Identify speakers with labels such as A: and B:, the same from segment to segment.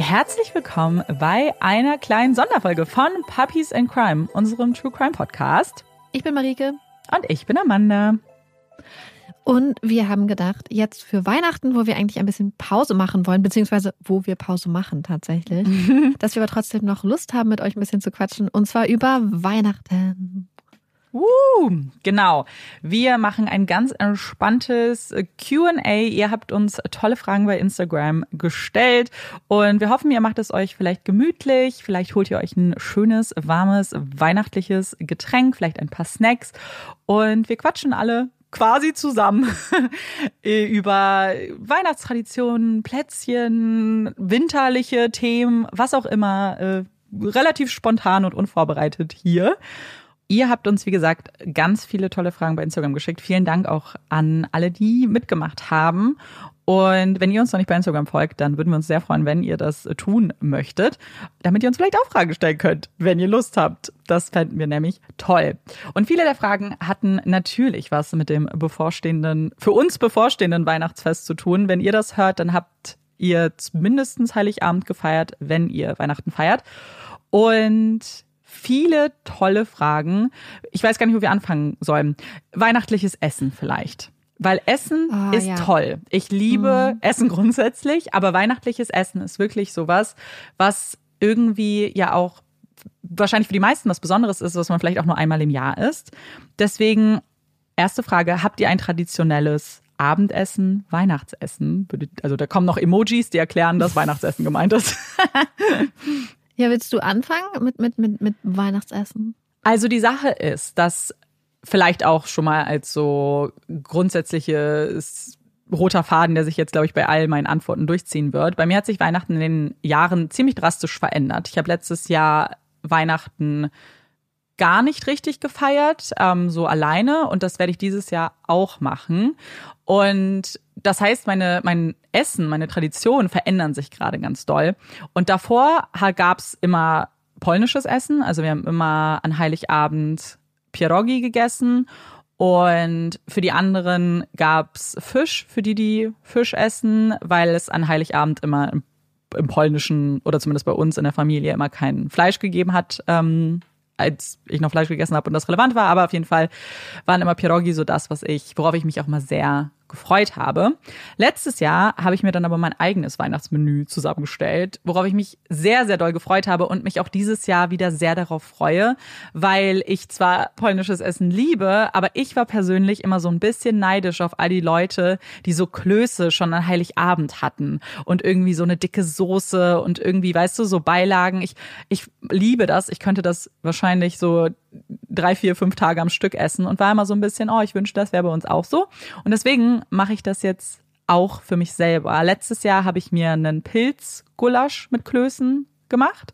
A: Herzlich willkommen bei einer kleinen Sonderfolge von Puppies and Crime, unserem True Crime Podcast.
B: Ich bin Marike.
A: Und ich bin Amanda.
B: Und wir haben gedacht, jetzt für Weihnachten, wo wir eigentlich ein bisschen Pause machen wollen, beziehungsweise wo wir Pause machen tatsächlich, dass wir aber trotzdem noch Lust haben, mit euch ein bisschen zu quatschen, und zwar über Weihnachten.
A: Genau. Wir machen ein ganz entspanntes Q&A. Ihr habt uns tolle Fragen bei Instagram gestellt und wir hoffen, ihr macht es euch vielleicht gemütlich. Vielleicht holt ihr euch ein schönes, warmes, weihnachtliches Getränk, vielleicht ein paar Snacks und wir quatschen alle quasi zusammen über Weihnachtstraditionen, Plätzchen, winterliche Themen, was auch immer, relativ spontan und unvorbereitet hier. Ihr habt uns, wie gesagt, ganz viele tolle Fragen bei Instagram geschickt. Vielen Dank auch an alle, die mitgemacht haben. Und wenn ihr uns noch nicht bei Instagram folgt, dann würden wir uns sehr freuen, wenn ihr das tun möchtet, damit ihr uns vielleicht auch Fragen stellen könnt, wenn ihr Lust habt. Das fänden wir nämlich toll. Und viele der Fragen hatten natürlich was mit dem für uns bevorstehenden Weihnachtsfest zu tun. Wenn ihr das hört, dann habt ihr mindestens Heiligabend gefeiert, wenn ihr Weihnachten feiert. Und viele tolle Fragen. Ich weiß gar nicht, wo wir anfangen sollen. Weihnachtliches Essen vielleicht. Weil Essen ist toll. Ich liebe Essen grundsätzlich, aber weihnachtliches Essen ist wirklich sowas, was irgendwie ja auch wahrscheinlich für die meisten was Besonderes ist, was man vielleicht auch nur einmal im Jahr isst. Deswegen, erste Frage, habt ihr ein traditionelles Abendessen, Weihnachtsessen? Also da kommen noch Emojis, die erklären, dass Weihnachtsessen gemeint ist.
B: Ja, willst du anfangen mit Weihnachtsessen?
A: Also die Sache ist, dass vielleicht auch schon mal als so grundsätzliches roter Faden, der sich jetzt, glaube ich, bei all meinen Antworten durchziehen wird. Bei mir hat sich Weihnachten in den Jahren ziemlich drastisch verändert. Ich habe letztes Jahr Weihnachten gar nicht richtig gefeiert, so alleine. Und das werde ich dieses Jahr auch machen. Und das heißt, mein Essen, meine Traditionen verändern sich gerade ganz doll. Und davor gab's immer polnisches Essen. Also wir haben immer an Heiligabend Pierogi gegessen. Und für die anderen gab's Fisch, für die Fisch essen, weil es an Heiligabend immer im Polnischen oder zumindest bei uns in der Familie immer kein Fleisch gegeben hat, als ich noch Fleisch gegessen habe und das relevant war. Aber auf jeden Fall waren immer Pierogi so das, worauf ich mich auch mal sehr gefreut habe. Letztes Jahr habe ich mir dann aber mein eigenes Weihnachtsmenü zusammengestellt, worauf ich mich sehr, sehr doll gefreut habe und mich auch dieses Jahr wieder sehr darauf freue, weil ich zwar polnisches Essen liebe, aber ich war persönlich immer so ein bisschen neidisch auf all die Leute, die so Klöße schon an Heiligabend hatten und irgendwie so eine dicke Soße und irgendwie, weißt du, so Beilagen. Ich liebe das. Ich könnte das wahrscheinlich so 3, 4, 5 Tage am Stück essen und war immer so ein bisschen, ich wünschte, das wäre bei uns auch so. Und deswegen mache ich das jetzt auch für mich selber. Letztes Jahr habe ich mir einen Pilzgulasch mit Klößen gemacht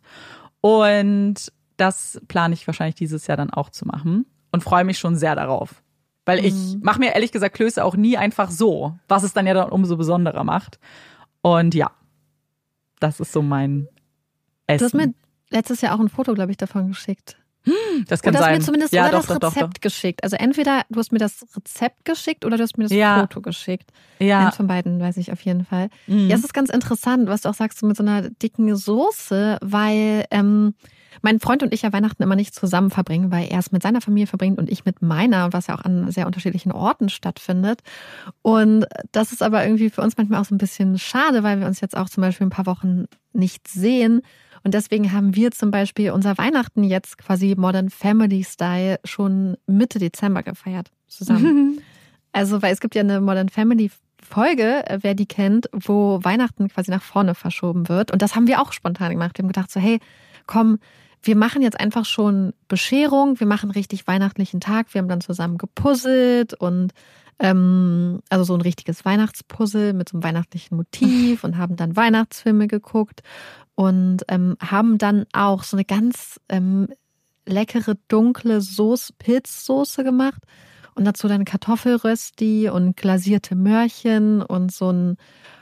A: und das plane ich wahrscheinlich dieses Jahr dann auch zu machen und freue mich schon sehr darauf. Weil ich mache mir ehrlich gesagt Klöße auch nie einfach so, was es dann ja dann umso besonderer macht. Und ja, das ist so mein Essen.
B: Du hast mir letztes Jahr auch ein Foto, glaube ich, davon geschickt.
A: Das kann
B: oder
A: sein.
B: Hast mir zumindest
A: ja,
B: das
A: doch,
B: Rezept
A: doch.
B: geschickt. Also entweder du hast mir das Rezept geschickt oder du hast mir das Foto geschickt.
A: Ja.
B: Eins von beiden weiß ich auf jeden Fall. Ja, es ist ganz interessant, was du auch sagst, so mit so einer dicken Soße, weil mein Freund und ich ja Weihnachten immer nicht zusammen verbringen, weil er es mit seiner Familie verbringt und ich mit meiner, was ja auch an sehr unterschiedlichen Orten stattfindet. Und das ist aber irgendwie für uns manchmal auch so ein bisschen schade, weil wir uns jetzt auch zum Beispiel ein paar Wochen nicht sehen. Und deswegen haben wir zum Beispiel unser Weihnachten jetzt quasi Modern Family Style schon Mitte Dezember gefeiert zusammen. Also, weil es gibt ja eine Modern Family Folge, wer die kennt, wo Weihnachten quasi nach vorne verschoben wird. Und das haben wir auch spontan gemacht. Wir haben gedacht so, hey, komm, wir machen jetzt einfach schon Bescherung, wir machen richtig weihnachtlichen Tag. Wir haben dann zusammen gepuzzelt und also so ein richtiges Weihnachtspuzzle mit so einem weihnachtlichen Motiv und haben dann Weihnachtsfilme geguckt und haben dann auch so eine ganz leckere, dunkle Pilzsoße gemacht und dazu dann Kartoffelrösti und glasierte Möhrchen und so ein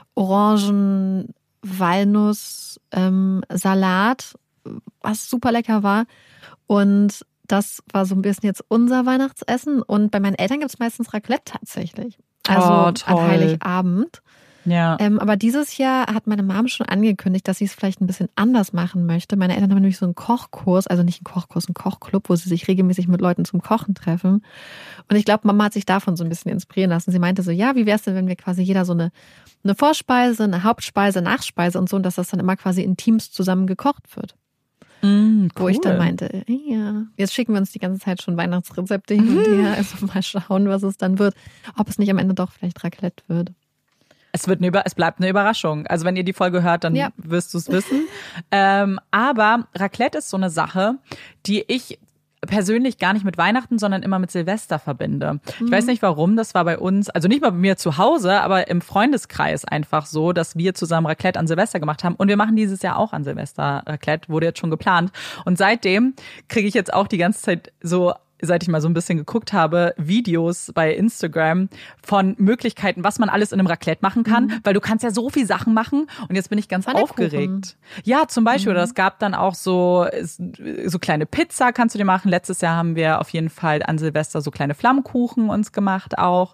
B: Orangen-Walnuss-Salat, was super lecker war. Und das war so ein bisschen jetzt unser Weihnachtsessen. Und bei meinen Eltern gibt es meistens Raclette tatsächlich. Also an Heiligabend.
A: Ja.
B: Aber dieses Jahr hat meine Mom schon angekündigt, dass sie es vielleicht ein bisschen anders machen möchte. Meine Eltern haben nämlich so einen Kochkurs, also nicht einen Kochkurs, einen Kochclub, wo sie sich regelmäßig mit Leuten zum Kochen treffen. Und ich glaube, Mama hat sich davon so ein bisschen inspirieren lassen. Sie meinte so, ja, wie wär's denn, wenn wir quasi jeder so eine Vorspeise, eine Hauptspeise, Nachspeise und so, und dass das dann immer quasi in Teams zusammen gekocht wird.
A: Cool.
B: Wo ich dann meinte, ja, jetzt schicken wir uns die ganze Zeit schon Weihnachtsrezepte hin und her. Also mal schauen, was es dann wird. Ob es nicht am Ende doch vielleicht Raclette wird.
A: Es bleibt eine Überraschung. Also wenn ihr die Folge hört, dann wirst du es wissen. Aber Raclette ist so eine Sache, die ich persönlich gar nicht mit Weihnachten, sondern immer mit Silvester verbinde. Ich weiß nicht warum, das war bei uns, also nicht mal bei mir zu Hause, aber im Freundeskreis einfach so, dass wir zusammen Raclette an Silvester gemacht haben. Und wir machen dieses Jahr auch an Silvester Raclette, wurde jetzt schon geplant. Und seitdem kriege ich jetzt auch die ganze Zeit so, seit ich mal so ein bisschen geguckt habe, Videos bei Instagram von Möglichkeiten, was man alles in einem Raclette machen kann, weil du kannst ja so viel Sachen machen und jetzt bin ich ganz aufgeregt. Ja, zum Beispiel, oder es gab dann auch so kleine Pizza kannst du dir machen. Letztes Jahr haben wir auf jeden Fall an Silvester so kleine Flammkuchen uns gemacht auch.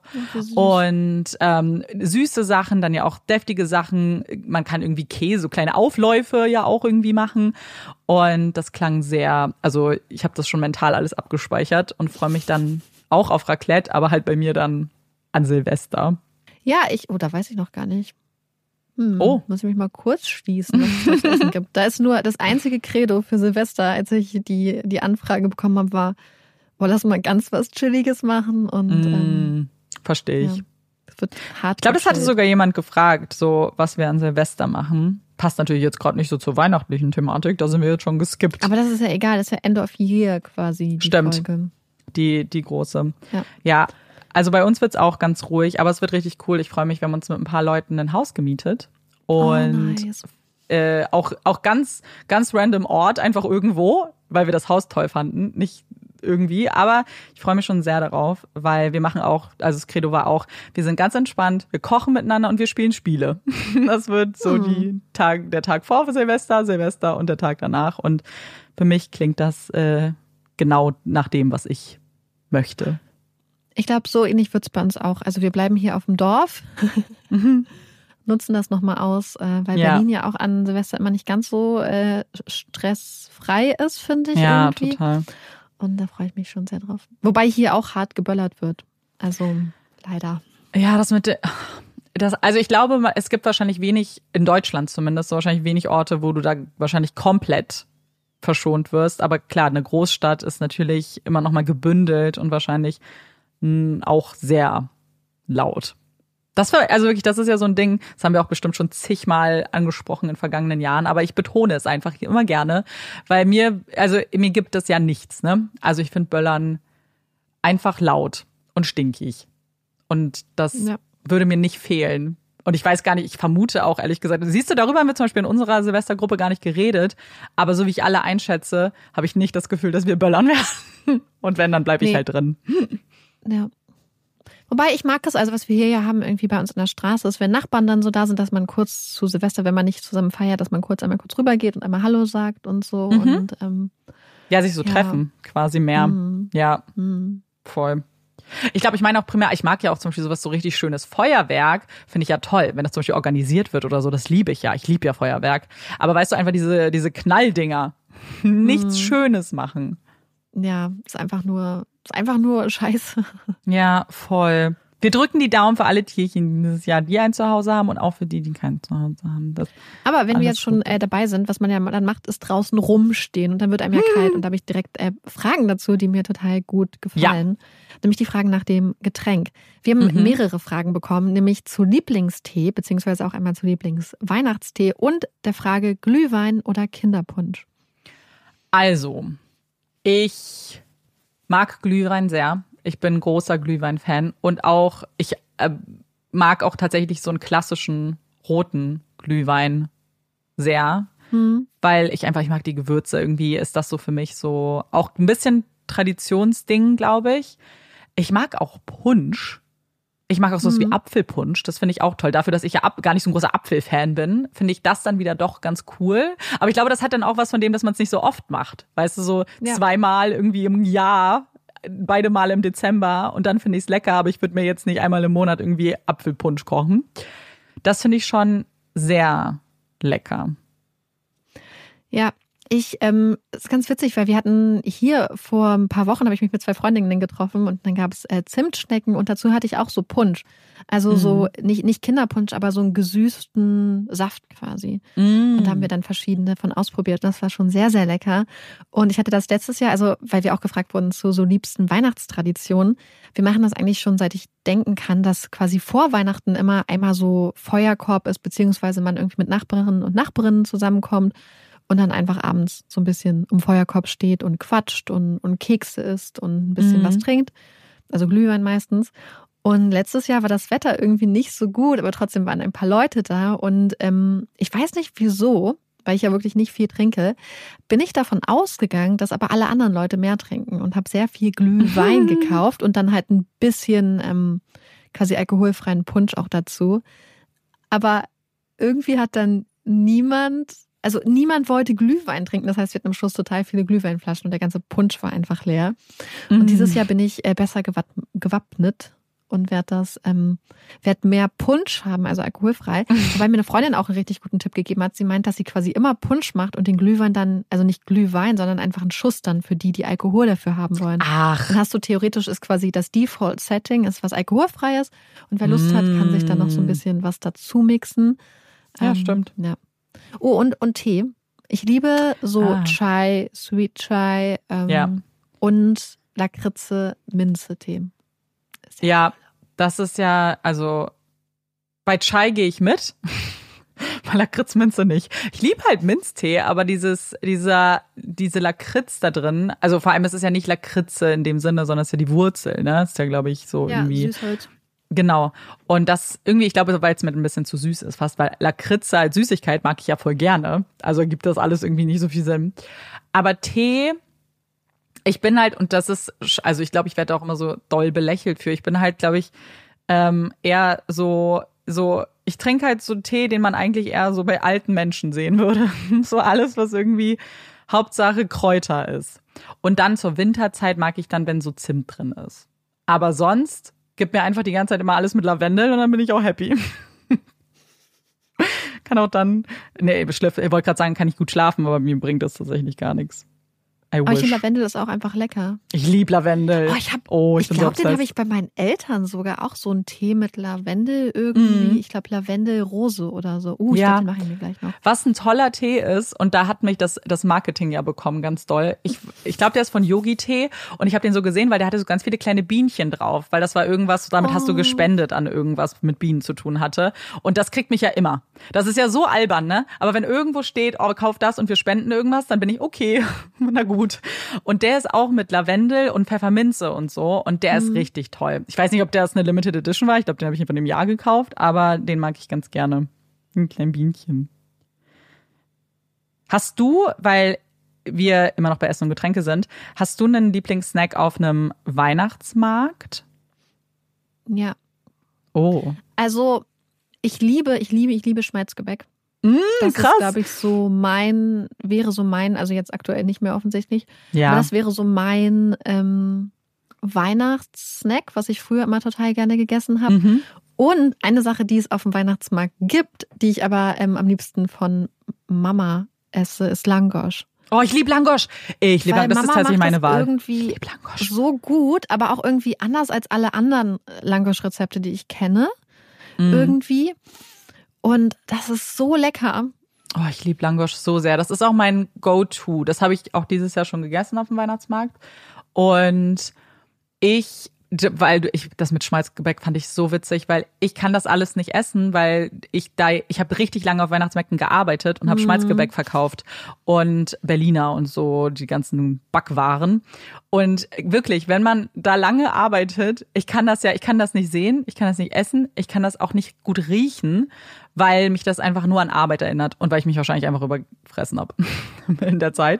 A: Und süße Sachen, dann ja auch deftige Sachen. Man kann irgendwie Käse, so kleine Aufläufe ja auch irgendwie machen. Und das klang sehr, also ich habe das schon mental alles abgespeichert und freue mich dann auch auf Raclette, aber halt bei mir dann an Silvester.
B: Ja, da weiß ich noch gar nicht. Muss ich mich mal kurz schließen, was es zu essen gibt. Da ist nur das einzige Credo für Silvester, als ich die Anfrage bekommen habe, war, lass mal ganz was Chilliges machen. Und
A: verstehe ich.
B: Ja, das wird hart.
A: Ich glaube, das hatte sogar jemand gefragt, so was wir an Silvester machen. Passt natürlich jetzt gerade nicht so zur weihnachtlichen Thematik, da sind wir jetzt schon geskippt.
B: Aber das ist ja egal, das ist ja End of Year quasi. Die
A: Stimmt,
B: Folge.
A: Die große. Ja, also bei uns wird's auch ganz ruhig, aber es wird richtig cool. Ich freue mich, wir haben uns mit ein paar Leuten ein Haus gemietet. Und
B: nice.
A: auch ganz, ganz random Ort, einfach irgendwo, weil wir das Haus toll fanden. Nicht irgendwie, aber ich freue mich schon sehr darauf, weil wir machen auch, also das Credo war auch, wir sind ganz entspannt, wir kochen miteinander und wir spielen Spiele. Das wird so der Tag vor Silvester und der Tag danach, und für mich klingt das genau nach dem, was ich möchte.
B: Ich glaube, so ähnlich wird's bei uns auch. Also wir bleiben hier auf dem Dorf, nutzen das nochmal aus, weil Berlin ja auch an Silvester immer nicht ganz so stressfrei ist, finde ich irgendwie. Ja,
A: total.
B: Und da freue ich mich schon sehr drauf. Wobei hier auch hart geböllert wird. Also leider.
A: Ja, also ich glaube, es gibt wahrscheinlich wenig, in Deutschland zumindest, wahrscheinlich wenig Orte, wo du da wahrscheinlich komplett verschont wirst. Aber klar, eine Großstadt ist natürlich immer noch mal gebündelt und wahrscheinlich auch sehr laut. Das ist ja so ein Ding, das haben wir auch bestimmt schon zigmal angesprochen in vergangenen Jahren, aber ich betone es einfach immer gerne, weil mir gibt es ja nichts, ne? Also ich finde Böllern einfach laut und stinkig. Und das würde mir nicht fehlen. Und ich weiß gar nicht, ich vermute auch, ehrlich gesagt, siehst du, darüber haben wir zum Beispiel in unserer Silvestergruppe gar nicht geredet, aber so wie ich alle einschätze, habe ich nicht das Gefühl, dass wir böllern werden. Und wenn, dann bleibe ich halt drin.
B: Ja. Wobei ich mag das, also was wir hier ja haben, irgendwie bei uns in der Straße ist, wenn Nachbarn dann so da sind, dass man kurz zu Silvester, wenn man nicht zusammen feiert, dass man einmal kurz rübergeht und einmal Hallo sagt und so. Und
A: sich so treffen, quasi mehr. Ja, voll. Ich glaube, ich meine auch primär, ich mag ja auch zum Beispiel sowas so richtig schönes Feuerwerk, finde ich ja toll, wenn das zum Beispiel organisiert wird oder so, das liebe ich ja. Ich liebe ja Feuerwerk. Aber weißt du, einfach diese Knalldinger, nichts Schönes machen.
B: Ja, ist einfach nur Scheiße.
A: Ja, voll. Wir drücken die Daumen für alle Tierchen dieses Jahr, die ein Zuhause haben, und auch für die kein Zuhause haben.
B: Aber wenn wir jetzt schon dabei sind, was man ja dann macht, ist draußen rumstehen und dann wird einem ja kalt. Und da habe ich direkt Fragen dazu, die mir total gut gefallen. Ja. Nämlich die Fragen nach dem Getränk. Wir haben mehrere Fragen bekommen, nämlich zu Lieblingstee, beziehungsweise auch einmal zu Lieblingsweihnachtstee und der Frage Glühwein oder Kinderpunsch.
A: Also, ich mag Glühwein sehr. Ich bin großer Glühwein-Fan und auch, ich mag auch tatsächlich so einen klassischen roten Glühwein sehr, weil ich mag die Gewürze. Irgendwie ist das so für mich so auch ein bisschen Traditionsding, glaube ich. Ich mag auch Punsch. Ich mag auch sowas wie Apfelpunsch. Das finde ich auch toll. Dafür, dass ich ja gar nicht so ein großer Apfelfan bin, finde ich das dann wieder doch ganz cool. Aber ich glaube, das hat dann auch was von dem, dass man es nicht so oft macht. Weißt du, so zweimal irgendwie im Jahr, beide Mal im Dezember, und dann finde ich es lecker, aber ich würde mir jetzt nicht einmal im Monat irgendwie Apfelpunsch kochen. Das finde ich schon sehr lecker.
B: Ja, ist ganz witzig, weil wir hatten hier vor ein paar Wochen, habe ich mich mit 2 Freundinnen getroffen und dann gab es Zimtschnecken und dazu hatte ich auch so Punsch. Also so nicht Kinderpunsch, aber so einen gesüßten Saft quasi. Und da haben wir dann verschiedene von ausprobiert. Das war schon sehr, sehr lecker. Und ich hatte das letztes Jahr, also weil wir auch gefragt wurden zu so liebsten Weihnachtstraditionen. Wir machen das eigentlich schon, seit ich denken kann, dass quasi vor Weihnachten immer einmal so Feuerkorb ist, beziehungsweise man irgendwie mit Nachbarinnen und Nachbarinnen zusammenkommt. Und dann einfach abends so ein bisschen um Feuerkorb steht und quatscht und Kekse isst und ein bisschen was trinkt. Also Glühwein meistens. Und letztes Jahr war das Wetter irgendwie nicht so gut, aber trotzdem waren ein paar Leute da. Und ich weiß nicht wieso, weil ich ja wirklich nicht viel trinke, bin ich davon ausgegangen, dass aber alle anderen Leute mehr trinken und habe sehr viel Glühwein gekauft und dann halt ein bisschen quasi alkoholfreien Punsch auch dazu. Aber irgendwie hat dann niemand wollte Glühwein trinken. Das heißt, wir hatten am Schluss total viele Glühweinflaschen und der ganze Punsch war einfach leer. Und dieses Jahr bin ich besser gewappnet und werde mehr Punsch haben, also alkoholfrei. Wobei mir eine Freundin auch einen richtig guten Tipp gegeben hat. Sie meint, dass sie quasi immer Punsch macht und den Glühwein dann, also nicht Glühwein, sondern einfach einen Schuss dann für die Alkohol dafür haben wollen.
A: Ach.
B: Dann hast du theoretisch ist quasi das Default-Setting, ist was alkoholfreies. Und wer Lust hat, kann sich dann noch so ein bisschen was dazu mixen.
A: Ja, stimmt.
B: Ja. Oh, und Tee. Ich liebe so Chai, Sweet Chai und Lakritze-Minze-Tee.
A: Ja, das ist ja, also bei Chai gehe ich mit, bei Lakritzminze nicht. Ich liebe halt Minztee, aber diese Lakritz da drin, also vor allem es ist ja nicht Lakritze in dem Sinne, sondern es ist ja die Wurzel, ne? Das ist ja, glaube ich, so irgendwie.
B: Süßholz.
A: Genau. Und das irgendwie, ich glaube, weil es mir ein bisschen zu süß ist fast, weil Lakritze als Süßigkeit mag ich ja voll gerne. Also gibt das alles irgendwie nicht so viel Sinn. Aber Tee, ich bin halt, und das ist, also ich glaube, ich werde auch immer so doll belächelt für. Ich bin halt, glaube ich, eher so, ich trinke halt so Tee, den man eigentlich eher so bei alten Menschen sehen würde. So alles, was irgendwie Hauptsache Kräuter ist. Und dann zur Winterzeit mag ich dann, wenn so Zimt drin ist. Aber sonst gib mir einfach die ganze Zeit immer alles mit Lavendel und dann bin ich auch happy. Kann auch dann, ich wollte gerade sagen, kann ich gut schlafen, aber mir bringt das tatsächlich gar nichts.
B: Aber ich finde, Lavendel ist auch einfach lecker.
A: Ich liebe Lavendel.
B: Ich glaube, den habe ich bei meinen Eltern sogar auch so einen Tee mit Lavendel irgendwie. Ich glaube, Lavendelrose oder so. Ich glaube, den mache ich mir gleich noch.
A: Was ein toller Tee ist, und da hat mich das Marketing ja bekommen, ganz doll. Ich glaube, der ist von Yogi Tee und ich habe den so gesehen, weil der hatte so ganz viele kleine Bienchen drauf, weil das war irgendwas, damit hast du gespendet an irgendwas mit Bienen zu tun hatte. Und das kriegt mich ja immer. Das ist ja so albern, ne? Aber wenn irgendwo steht, kauf das und wir spenden irgendwas, dann bin ich okay. Na gut. Und der ist auch mit Lavendel und Pfefferminze und so. Und der ist richtig toll. Ich weiß nicht, ob das eine Limited Edition war. Ich glaube, den habe ich von dem Jahr gekauft. Aber den mag ich ganz gerne. Ein kleines Bienchen. Hast du, weil wir immer noch bei Essen und Getränke sind, hast du einen Lieblingssnack auf einem Weihnachtsmarkt?
B: Ja.
A: Oh.
B: Also, ich liebe Schmalzgebäck. Das
A: krass.
B: ist, glaube ich, wäre so mein, also jetzt aktuell nicht mehr offensichtlich,
A: ja.
B: Aber das wäre so mein Weihnachtssnack, was ich früher immer total gerne gegessen habe. Und eine Sache, die es auf dem Weihnachtsmarkt gibt, die ich aber am liebsten von Mama esse, ist Langosch.
A: Oh, ich liebe Langosch. Das ist tatsächlich meine Wahl.
B: Irgendwie so gut, aber auch irgendwie anders als alle anderen Langosch-Rezepte, die ich kenne. Irgendwie. Und das ist so lecker.
A: Oh, ich liebe Langosch so sehr. Das ist auch mein Go-To. Das habe ich auch dieses Jahr schon gegessen auf dem Weihnachtsmarkt. Und das mit Schmalzgebäck fand ich so witzig, weil ich kann das alles nicht essen, weil ich habe richtig lange auf Weihnachtsmärkten gearbeitet und habe Schmalzgebäck verkauft und Berliner und so, die ganzen Backwaren. Und wirklich, wenn man da lange arbeitet, ich kann das nicht sehen, ich kann das nicht essen, ich kann das auch nicht gut riechen, weil mich das einfach nur an Arbeit erinnert und weil ich mich wahrscheinlich einfach überfressen habe in der Zeit.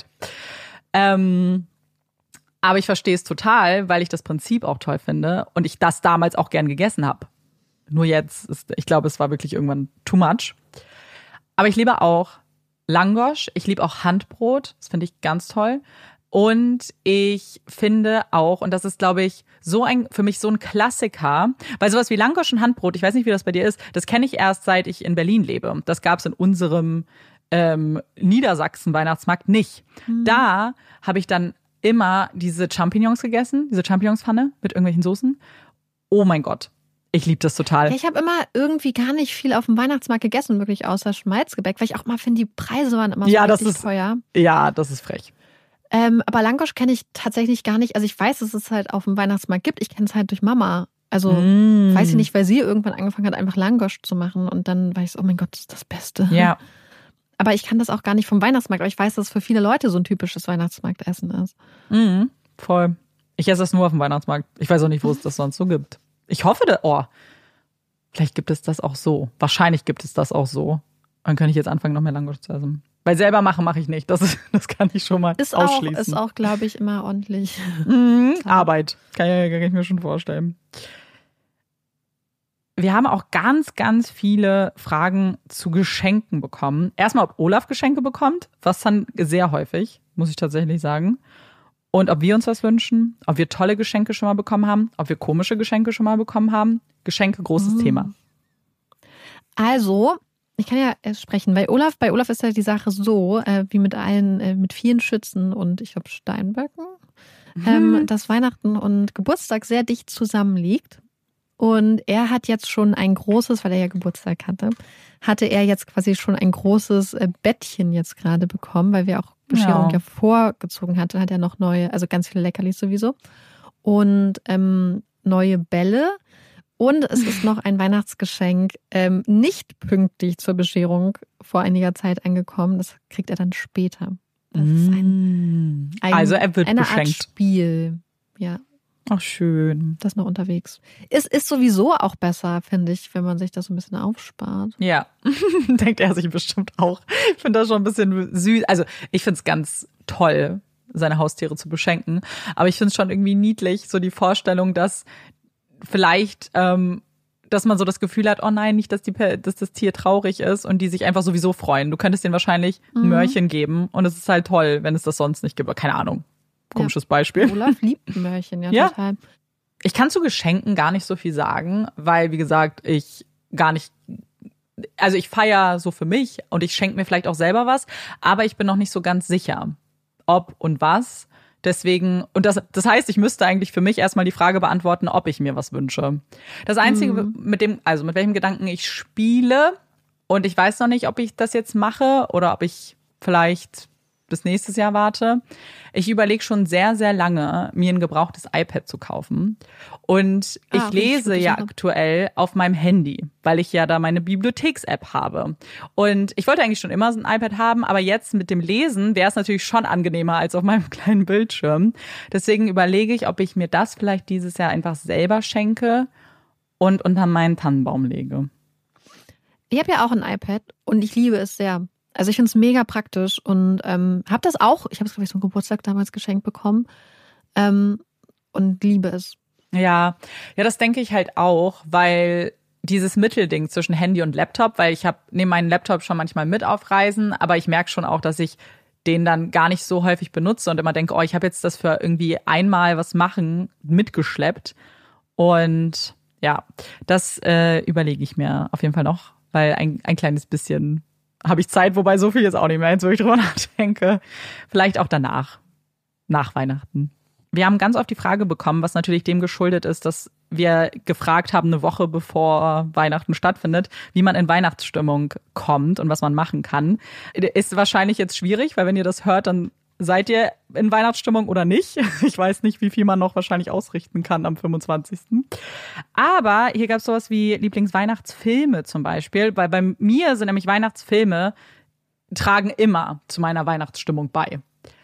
A: Aber ich verstehe es total, weil ich das Prinzip auch toll finde und ich das damals auch gern gegessen habe. Nur jetzt, ich glaube, es war wirklich irgendwann too much. Aber ich liebe auch Langosch, ich liebe auch Handbrot, das finde ich ganz toll. Und ich finde auch, und das ist, glaube ich, für mich so ein Klassiker, weil sowas wie Langosch und Handbrot, ich weiß nicht, wie das bei dir ist, das kenne ich erst, seit ich in Berlin lebe. Das gab es in unserem Niedersachsen-Weihnachtsmarkt nicht. Da habe ich dann immer diese Champignons gegessen, diese Champignonspfanne mit irgendwelchen Soßen. Oh mein Gott, ich liebe das total.
B: Ja, ich habe immer irgendwie gar nicht viel auf dem Weihnachtsmarkt gegessen, wirklich außer Schmalzgebäck, weil ich auch mal finde, die Preise waren immer so richtig teuer.
A: Ja, das ist frech.
B: Aber Langosch kenne ich tatsächlich gar nicht. Also ich weiß, dass es halt auf dem Weihnachtsmarkt gibt. Ich kenne es halt durch Mama. Also weiß ich nicht, weil sie irgendwann angefangen hat, einfach Langosch zu machen. Und dann war ich so, oh mein Gott, das ist das Beste.
A: Ja.
B: Aber ich kann das auch gar nicht vom Weihnachtsmarkt. Aber ich weiß, dass es für viele Leute so ein typisches Weihnachtsmarktessen ist.
A: Mhm, voll. Ich esse das nur auf dem Weihnachtsmarkt. Ich weiß auch nicht, wo es das sonst so gibt. Ich hoffe, vielleicht gibt es das auch so. Wahrscheinlich gibt es das auch so. Dann kann ich jetzt anfangen, noch mehr Langosch zu essen. Weil selber mache ich nicht. Das kann ich schon mal ausschließen.
B: Ist auch, glaube ich, immer ordentlich.
A: Arbeit. Kann ich mir schon vorstellen. Wir haben auch ganz, ganz viele Fragen zu Geschenken bekommen. Erstmal, ob Olaf Geschenke bekommt, was dann sehr häufig, muss ich tatsächlich sagen. Und ob wir uns was wünschen, ob wir tolle Geschenke schon mal bekommen haben, ob wir komische Geschenke schon mal bekommen haben. Geschenke, großes Thema.
B: Also, ich kann ja erst sprechen. Bei Olaf ist ja die Sache so, wie mit vielen Schützen und ich glaube Steinböcken, dass Weihnachten und Geburtstag sehr dicht zusammenliegt. Und er hat jetzt schon ein großes, weil er ja Geburtstag hatte er jetzt quasi schon ein großes Bettchen jetzt gerade bekommen, weil wir auch Bescherung ja vorgezogen hatte, hat er noch neue, also ganz viele Leckerlis sowieso und neue Bälle. Und es ist noch ein Weihnachtsgeschenk, nicht pünktlich zur Bescherung vor einiger Zeit angekommen. Das kriegt er dann später. Das ist
A: also er wird
B: eine
A: beschenkt.
B: Art Spiel, ja.
A: Ach, schön.
B: Das noch unterwegs. Ist sowieso auch besser, finde ich, wenn man sich das ein bisschen aufspart.
A: Ja, denkt er sich bestimmt auch. Ich finde das schon ein bisschen süß. Also ich finde es ganz toll, seine Haustiere zu beschenken. Aber ich finde es schon irgendwie niedlich, so die Vorstellung, dass vielleicht, dass man so das Gefühl hat, oh nein, nicht, dass das Tier traurig ist und die sich einfach sowieso freuen. Du könntest denen wahrscheinlich ein Möhrchen geben und es ist halt toll, wenn es das sonst nicht gibt. Keine Ahnung. Komisches Beispiel.
B: Olaf liebt Möhrchen, ja, total.
A: Ich kann zu Geschenken gar nicht so viel sagen, weil, wie gesagt, ich feiere so für mich und ich schenke mir vielleicht auch selber was, aber ich bin noch nicht so ganz sicher, ob und was. Deswegen, und das heißt, ich müsste eigentlich für mich erstmal die Frage beantworten, ob ich mir was wünsche. Das Einzige, mit welchem Gedanken ich spiele, und ich weiß noch nicht, ob ich das jetzt mache oder ob ich vielleicht bis nächstes Jahr warte. Ich überlege schon sehr, sehr lange, mir ein gebrauchtes iPad zu kaufen. Und ich lese ja aktuell auf meinem Handy, weil ich ja da meine Bibliotheks-App habe. Und ich wollte eigentlich schon immer so ein iPad haben, aber jetzt mit dem Lesen wäre es natürlich schon angenehmer als auf meinem kleinen Bildschirm. Deswegen überlege ich, ob ich mir das vielleicht dieses Jahr einfach selber schenke und unter meinen Tannenbaum lege.
B: Ich habe ja auch ein iPad und ich liebe es sehr. Also ich finde es mega praktisch und habe das auch, ich habe es, glaube ich, zum Geburtstag damals geschenkt bekommen und liebe es.
A: Ja, das denke ich halt auch, weil dieses Mittelding zwischen Handy und Laptop, weil ich nehme meinen Laptop schon manchmal mit auf Reisen, aber ich merke schon auch, dass ich den dann gar nicht so häufig benutze und immer denke, ich habe jetzt das für irgendwie einmal was machen mitgeschleppt. Und ja, das überlege ich mir auf jeden Fall noch, weil ein kleines bisschen habe ich Zeit, wobei so viel jetzt auch nicht mehr, jetzt wo ich drüber nachdenke. Vielleicht auch danach, nach Weihnachten. Wir haben ganz oft die Frage bekommen, was natürlich dem geschuldet ist, dass wir gefragt haben, eine Woche bevor Weihnachten stattfindet, wie man in Weihnachtsstimmung kommt und was man machen kann. Ist wahrscheinlich jetzt schwierig, weil wenn ihr das hört, dann seid ihr in Weihnachtsstimmung oder nicht. Ich weiß nicht, wie viel man noch wahrscheinlich ausrichten kann am 25. Aber hier gab es sowas wie Lieblingsweihnachtsfilme zum Beispiel, weil bei mir sind nämlich Weihnachtsfilme, tragen immer zu meiner Weihnachtsstimmung bei.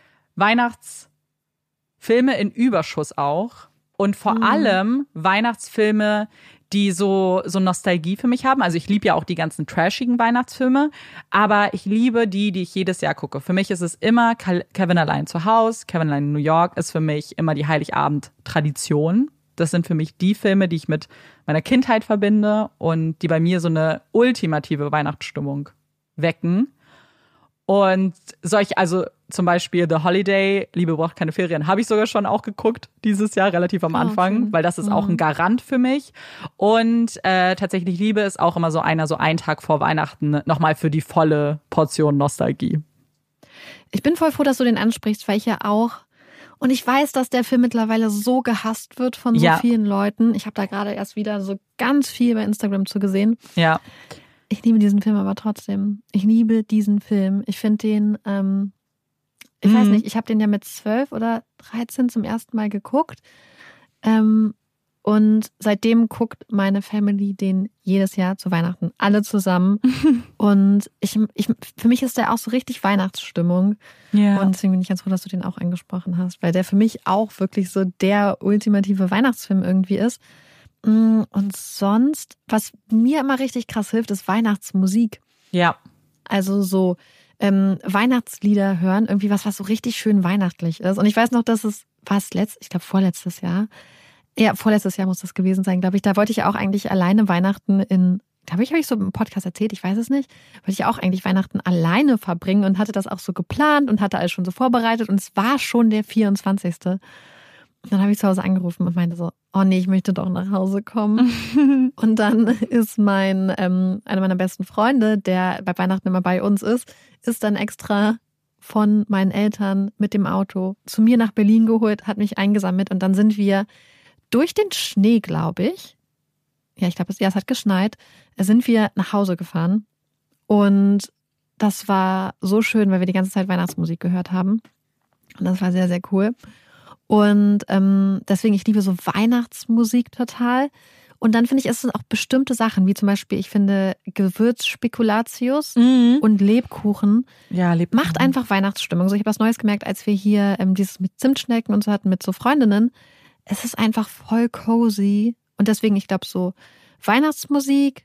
A: Weihnachtsfilme in Überschuss auch und vor allem Weihnachtsfilme, die so Nostalgie für mich haben. Also ich liebe ja auch die ganzen trashigen Weihnachtsfilme, aber ich liebe die ich jedes Jahr gucke. Für mich ist es immer Kevin allein zu Hause, Kevin allein in New York ist für mich immer die Heiligabend-Tradition. Das sind für mich die Filme, die ich mit meiner Kindheit verbinde und die bei mir so eine ultimative Weihnachtsstimmung wecken. Und also zum Beispiel The Holiday, Liebe braucht keine Ferien, habe ich sogar schon auch geguckt dieses Jahr, relativ am Anfang, weil das ist auch ein Garant für mich. Und tatsächlich Liebe ist auch immer so ein Tag vor Weihnachten nochmal für die volle Portion Nostalgie.
B: Ich bin voll froh, dass du den ansprichst, weil ich ja auch, und ich weiß, dass der Film mittlerweile so gehasst wird von so vielen Leuten. Ich habe da gerade erst wieder so ganz viel bei Instagram zu gesehen.
A: Ja.
B: Ich liebe diesen Film aber trotzdem. Ich liebe diesen Film. Ich finde den, ich weiß nicht, ich habe den ja mit 12 oder 13 zum ersten Mal geguckt. Und seitdem guckt meine Family den jedes Jahr zu Weihnachten. Alle zusammen. Und für mich ist der auch so richtig Weihnachtsstimmung.
A: Ja.
B: Und deswegen bin ich ganz froh, dass du den auch angesprochen hast. Weil der für mich auch wirklich so der ultimative Weihnachtsfilm irgendwie ist. Und sonst, was mir immer richtig krass hilft, ist Weihnachtsmusik.
A: Ja.
B: Also so Weihnachtslieder hören, irgendwie was so richtig schön weihnachtlich ist. Und ich weiß noch, dass es, ich glaube vorletztes Jahr muss das gewesen sein, glaube ich. Da wollte ich auch eigentlich alleine Weihnachten habe ich so im Podcast erzählt, ich weiß es nicht, wollte ich auch eigentlich Weihnachten alleine verbringen und hatte das auch so geplant und hatte alles schon so vorbereitet und es war schon der 24. Und dann habe ich zu Hause angerufen und meinte so, oh nee, ich möchte doch nach Hause kommen. Und dann ist einer meiner besten Freunde, der bei Weihnachten immer bei uns ist dann extra von meinen Eltern mit dem Auto zu mir nach Berlin geholt, hat mich eingesammelt und dann sind wir durch den Schnee, glaube ich, ich glaube, es hat geschneit, sind wir nach Hause gefahren und das war so schön, weil wir die ganze Zeit Weihnachtsmusik gehört haben und das war sehr, sehr cool. Und deswegen, ich liebe so Weihnachtsmusik total. Und dann finde ich, es sind auch bestimmte Sachen, wie zum Beispiel, ich finde Gewürzspekulatius und Lebkuchen, macht einfach Weihnachtsstimmung. So, ich habe was Neues gemerkt, als wir hier dieses mit Zimtschnecken und so hatten mit so Freundinnen. Es ist einfach voll cozy. Und deswegen, ich glaube, so Weihnachtsmusik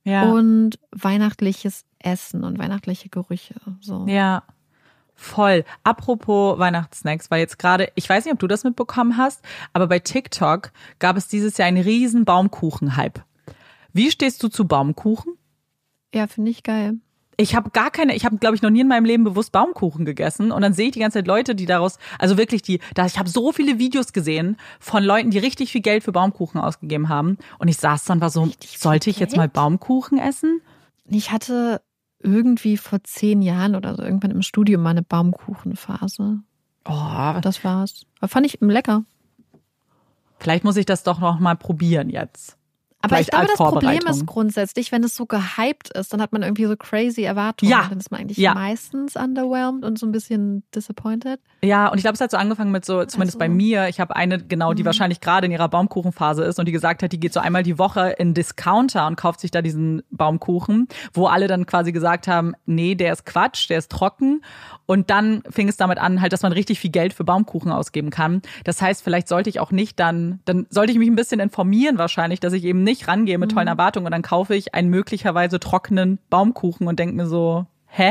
B: und weihnachtliches Essen und weihnachtliche Gerüche. So.
A: Ja. Voll. Apropos Weihnachtssnacks, weil jetzt gerade, ich weiß nicht, ob du das mitbekommen hast, aber bei TikTok gab es dieses Jahr einen riesen Baumkuchen-Hype. Wie stehst du zu Baumkuchen?
B: Ja, finde ich geil.
A: Ich habe glaube ich, noch nie in meinem Leben bewusst Baumkuchen gegessen und dann sehe ich die ganze Zeit Leute, die daraus, also wirklich ich habe so viele Videos gesehen von Leuten, die richtig viel Geld für Baumkuchen ausgegeben haben und ich saß dann, war so, sollte ich jetzt mal Baumkuchen essen?
B: Ich hatte irgendwie vor 10 Jahren oder so irgendwann im Studium mal eine Baumkuchenphase.
A: Oh.
B: Das war's. Aber fand ich lecker.
A: Vielleicht muss ich das doch noch mal probieren jetzt.
B: Aber ich glaube, das Problem ist grundsätzlich, wenn es so gehypt ist, dann hat man irgendwie so crazy Erwartungen.
A: Ja.
B: Dann ist man eigentlich meistens underwhelmed und so ein bisschen disappointed.
A: Ja, und ich glaube, es hat so angefangen mit so, zumindest bei mir, ich habe eine, genau, die wahrscheinlich gerade in ihrer Baumkuchenphase ist und die gesagt hat, die geht so einmal die Woche in Discounter und kauft sich da diesen Baumkuchen, wo alle dann quasi gesagt haben, nee, der ist Quatsch, der ist trocken. Und dann fing es damit an, halt, dass man richtig viel Geld für Baumkuchen ausgeben kann. Das heißt, vielleicht sollte ich auch nicht dann sollte ich mich ein bisschen informieren wahrscheinlich, dass ich eben nicht rangehe mit tollen Erwartungen und dann kaufe ich einen möglicherweise trockenen Baumkuchen und denke mir so, hä?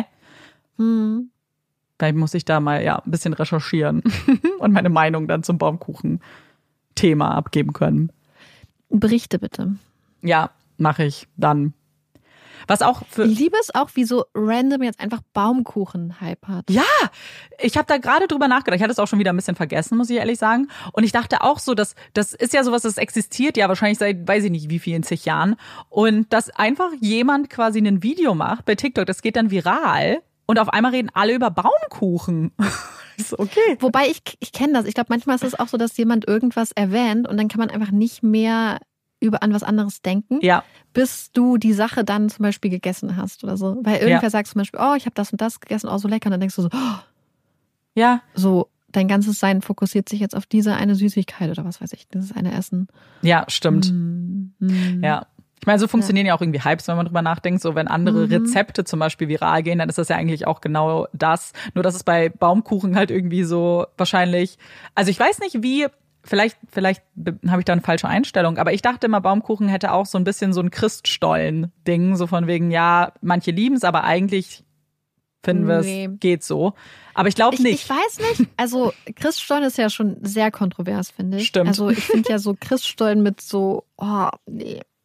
A: Vielleicht muss ich da mal ein bisschen recherchieren und meine Meinung dann zum Baumkuchen-Thema abgeben können.
B: Berichte bitte.
A: Ja, mache ich dann. Was auch
B: ich liebe es auch, wie so random jetzt einfach Baumkuchen-Hype hat.
A: Ja, ich habe da gerade drüber nachgedacht. Ich hatte es auch schon wieder ein bisschen vergessen, muss ich ehrlich sagen. Und ich dachte auch so, das ist ja sowas, das existiert ja wahrscheinlich seit, weiß ich nicht, wie vielen zig Jahren. Und dass einfach jemand quasi ein Video macht bei TikTok, das geht dann viral. Und auf einmal reden alle über Baumkuchen. Ist okay.
B: Wobei ich kenne das. Ich glaube, manchmal ist es auch so, dass jemand irgendwas erwähnt und dann kann man einfach nicht mehr an was anderes denken, bis du die Sache dann zum Beispiel gegessen hast oder so. Weil irgendwer sagt zum Beispiel, oh, ich habe das und das gegessen, oh, so lecker. Und dann denkst du so, oh. So, dein ganzes Sein fokussiert sich jetzt auf diese eine Süßigkeit oder was weiß ich, dieses eine Essen.
A: Ja, stimmt. Ja. Ich meine, so funktionieren ja auch irgendwie Hypes, wenn man drüber nachdenkt. So, wenn andere Rezepte zum Beispiel viral gehen, dann ist das ja eigentlich auch genau das. Nur, dass es bei Baumkuchen halt irgendwie so wahrscheinlich, also ich weiß nicht, wie, vielleicht habe ich da eine falsche Einstellung, aber ich dachte immer, Baumkuchen hätte auch so ein bisschen so ein Christstollen-Ding, so von wegen, ja, manche lieben es, aber eigentlich finden wir es, geht so. Aber ich glaube nicht.
B: Ich weiß nicht, also Christstollen ist ja schon sehr kontrovers, finde ich.
A: Stimmt.
B: Also ich finde ja so Christstollen mit so, oh, nee.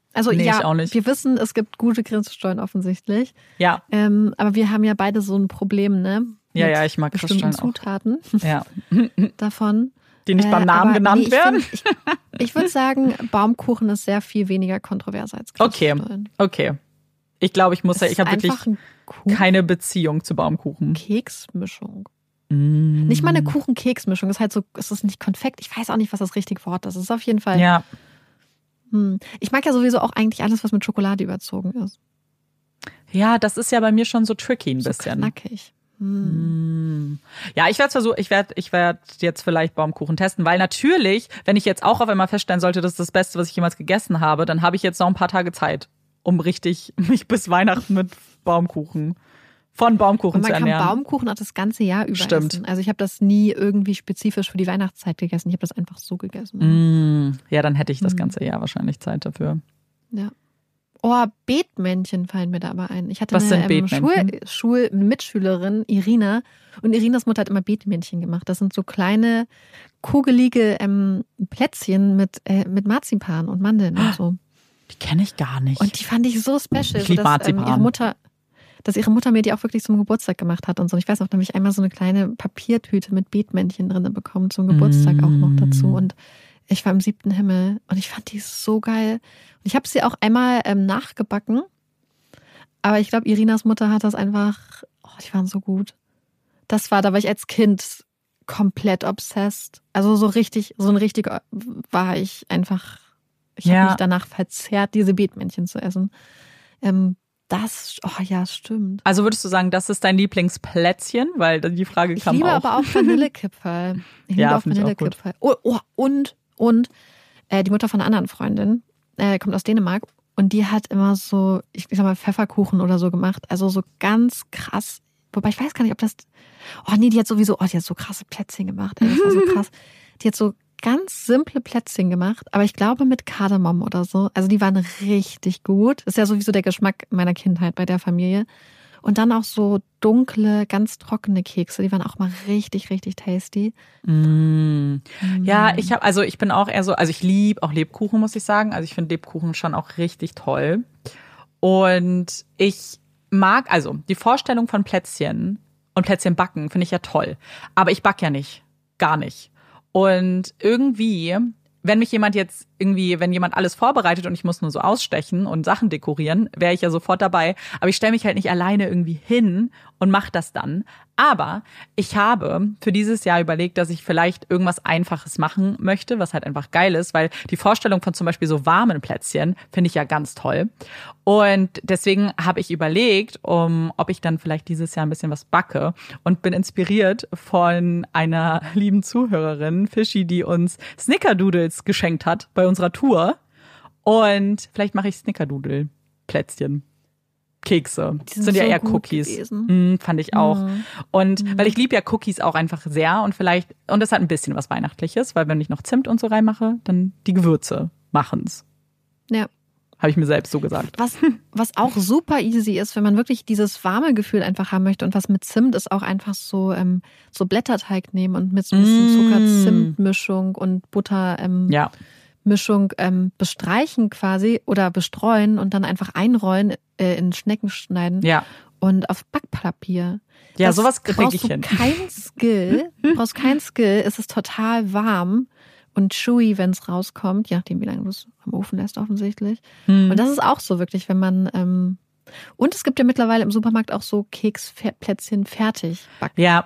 B: Also
A: Nee, ich
B: ja,
A: auch nicht.
B: wir wissen, es gibt gute Christstollen offensichtlich.
A: Ja.
B: Aber wir haben ja beide so ein Problem, ne?
A: Ja,
B: Mit
A: ja, ich mag
B: bestimmten
A: Christstollen auch.
B: Zutaten
A: Ja.
B: davon.
A: Die nicht beim Namen
B: aber
A: genannt
B: ich
A: werden.
B: Ich würde sagen, Baumkuchen ist sehr viel weniger kontrovers als Christstollen.
A: Okay. Ich glaube, ich habe wirklich
B: einfach ein Kuchen.
A: keine Beziehung zu Baumkuchen.
B: Keksmischung. Nicht mal eine Kuchen-Keksmischung. Es ist halt so, es ist nicht Konfekt. Ich weiß auch nicht, was das richtige Wort ist. Es ist auf jeden Fall.
A: Ja.
B: Ich mag ja sowieso auch eigentlich alles, was mit Schokolade überzogen ist.
A: Ja, das ist ja bei mir schon so tricky ein
B: So
A: bisschen.
B: knackig.
A: Ja, ich werde versuchen, ich werd jetzt vielleicht Baumkuchen testen, weil natürlich, wenn ich jetzt auch auf einmal feststellen sollte, das ist das Beste, was ich jemals gegessen habe, dann habe ich jetzt noch ein paar Tage Zeit, um richtig mich bis Weihnachten mit von Baumkuchen
B: Und
A: zu
B: man
A: ernähren.
B: kann Baumkuchen auch das ganze Jahr über
A: Stimmt.
B: essen. Also ich habe das nie irgendwie spezifisch für die Weihnachtszeit gegessen. Ich habe das einfach so gegessen.
A: Ja, dann hätte ich das ganze Jahr wahrscheinlich Zeit dafür.
B: Ja. Oh, Beetmännchen fallen mir da aber ein. Ich hatte
A: Was sind
B: eine
A: Beetmännchen?
B: Mitschülerin, Irina. Und Irinas Mutter hat immer Beetmännchen gemacht. Das sind so kleine, kugelige Plätzchen mit Marzipan und Mandeln und so.
A: Die kenne ich gar nicht.
B: Und die fand ich so special.
A: Ich lieb Marzipan.
B: Dass ihre Mutter mir die auch wirklich zum Geburtstag gemacht hat und so. Ich weiß noch, da habe ich einmal so eine kleine Papiertüte mit Beetmännchen drin bekommen, zum Geburtstag auch noch dazu. Und ich war im 7. Himmel und ich fand die so geil. Und ich habe sie auch einmal nachgebacken. Aber ich glaube, Irinas Mutter hat das einfach, die waren so gut. Da war ich als Kind komplett obsessed. Also so ein richtig war ich einfach, ich habe mich danach verzehrt, diese Beetmännchen zu essen. Ja, stimmt.
A: Also würdest du sagen, das ist dein Lieblingsplätzchen? Weil die Frage kam auch.
B: Ich liebe aber auch Vanillekipferl. Ich liebe auch Vanillekipferl. Und die Mutter von einer anderen Freundin kommt aus Dänemark und die hat immer so, ich sag mal, Pfefferkuchen oder so gemacht. Also so ganz krass. Wobei ich weiß gar nicht, ob das. Die hat so krasse Plätzchen gemacht. Das war so krass. Die hat so ganz simple Plätzchen gemacht, aber ich glaube mit Kardamom oder so. Also die waren richtig gut. Das ist ja sowieso der Geschmack meiner Kindheit bei der Familie. Und dann auch so dunkle, ganz trockene Kekse, die waren auch mal richtig, richtig tasty.
A: Ja, ich bin auch eher so, also ich liebe auch Lebkuchen, muss ich sagen. Also ich finde Lebkuchen schon auch richtig toll. Und ich mag, also die Vorstellung von Plätzchen und Plätzchen backen finde ich ja toll. Aber ich backe ja nicht. Gar nicht. Und irgendwie, wenn jemand alles vorbereitet und ich muss nur so ausstechen und Sachen dekorieren, wäre ich ja sofort dabei. Aber ich stelle mich halt nicht alleine irgendwie hin und mache das dann. Aber ich habe für dieses Jahr überlegt, dass ich vielleicht irgendwas Einfaches machen möchte, was halt einfach geil ist, weil die Vorstellung von zum Beispiel so warmen Plätzchen finde ich ja ganz toll. Und deswegen habe ich überlegt, ob ich dann vielleicht dieses Jahr ein bisschen was backe und bin inspiriert von einer lieben Zuhörerin, Fischi, die uns Snickerdoodles geschenkt hat bei unserer Tour. Und vielleicht mache ich Snickerdoodle-Plätzchen. Kekse.
B: Die
A: sind ja
B: so
A: eher
B: gut
A: Cookies. Fand ich auch. Und weil ich liebe ja Cookies auch einfach sehr und das hat ein bisschen was Weihnachtliches, weil wenn ich noch Zimt und so reinmache, dann die Gewürze machen's.
B: Ja.
A: Habe ich mir selbst so gesagt.
B: Was auch super easy ist, wenn man wirklich dieses warme Gefühl einfach haben möchte und was mit Zimt ist, auch einfach so Blätterteig nehmen und mit so ein bisschen Zucker-Zimt-Mischung und Butter Mischung bestreichen quasi oder bestreuen und dann einfach einrollen, in Schnecken schneiden und auf Backpapier.
A: Ja, sowas kriege ich hin.
B: Du brauchst kein Skill, es ist total warm und chewy, wenn es rauskommt, je nachdem, wie lange du es am Ofen lässt offensichtlich. Und das ist auch so wirklich, wenn man und es gibt ja mittlerweile im Supermarkt auch so Keksplätzchen fertig backen.
A: Ja.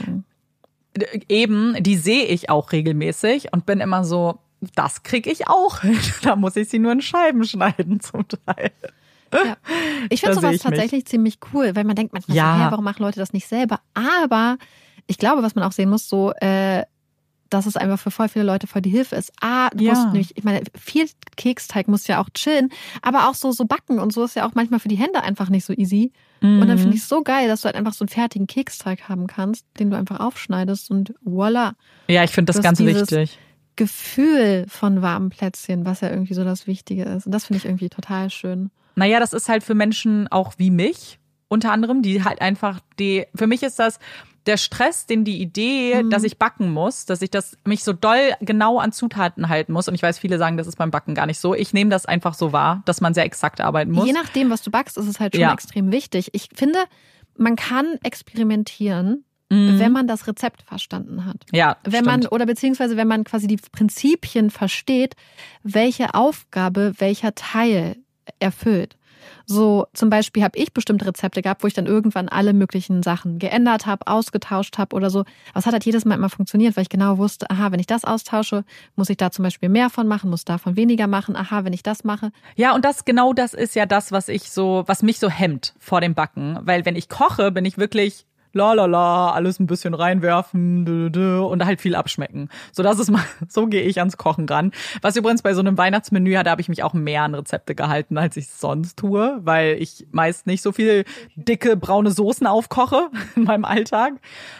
A: Eben, die sehe ich auch regelmäßig und bin immer so, das kriege ich auch. Da muss ich sie nur in Scheiben schneiden zum Teil.
B: Ja. Ich finde sowas tatsächlich ziemlich cool, weil man denkt manchmal, warum machen Leute das nicht selber? Aber ich glaube, was man auch sehen muss, dass es einfach für voll viele Leute voll die Hilfe ist. Du musst nicht, ich meine, viel Keksteig musst ja auch chillen, aber auch so backen und so ist ja auch manchmal für die Hände einfach nicht so easy. Und dann finde ich es so geil, dass du halt einfach so einen fertigen Keksteig haben kannst, den du einfach aufschneidest und voila.
A: Ja, ich finde das ganz wichtig.
B: Gefühl von warmen Plätzchen, was ja irgendwie so das Wichtige ist. Und das finde ich irgendwie total schön.
A: Naja, das ist halt für Menschen auch wie mich, unter anderem, die halt einfach für mich ist das, der Stress, den die Idee, dass ich backen muss, dass ich mich so doll genau an Zutaten halten muss. Und ich weiß, viele sagen, das ist beim Backen gar nicht so. Ich nehme das einfach so wahr, dass man sehr exakt arbeiten muss.
B: Je nachdem, was du backst, ist es halt schon extrem wichtig. Ich finde, man kann experimentieren, wenn man das Rezept verstanden hat.
A: Ja,
B: wenn man beziehungsweise wenn man quasi die Prinzipien versteht, welche Aufgabe welcher Teil erfüllt. So zum Beispiel habe ich bestimmte Rezepte gehabt, wo ich dann irgendwann alle möglichen Sachen geändert habe, ausgetauscht habe oder so. Aber es hat halt jedes Mal immer funktioniert, weil ich genau wusste, aha, wenn ich das austausche, muss ich da zum Beispiel mehr von machen, muss davon weniger machen. Aha, wenn ich das mache.
A: Ja, und das ist ja das, was mich so hemmt vor dem Backen. Weil wenn ich koche, bin ich wirklich alles ein bisschen reinwerfen und halt viel abschmecken. So gehe ich ans Kochen ran. Was übrigens bei so einem Weihnachtsmenü, da habe ich mich auch mehr an Rezepte gehalten, als ich es sonst tue, weil ich meist nicht so viel dicke braune Soßen aufkoche in meinem Alltag.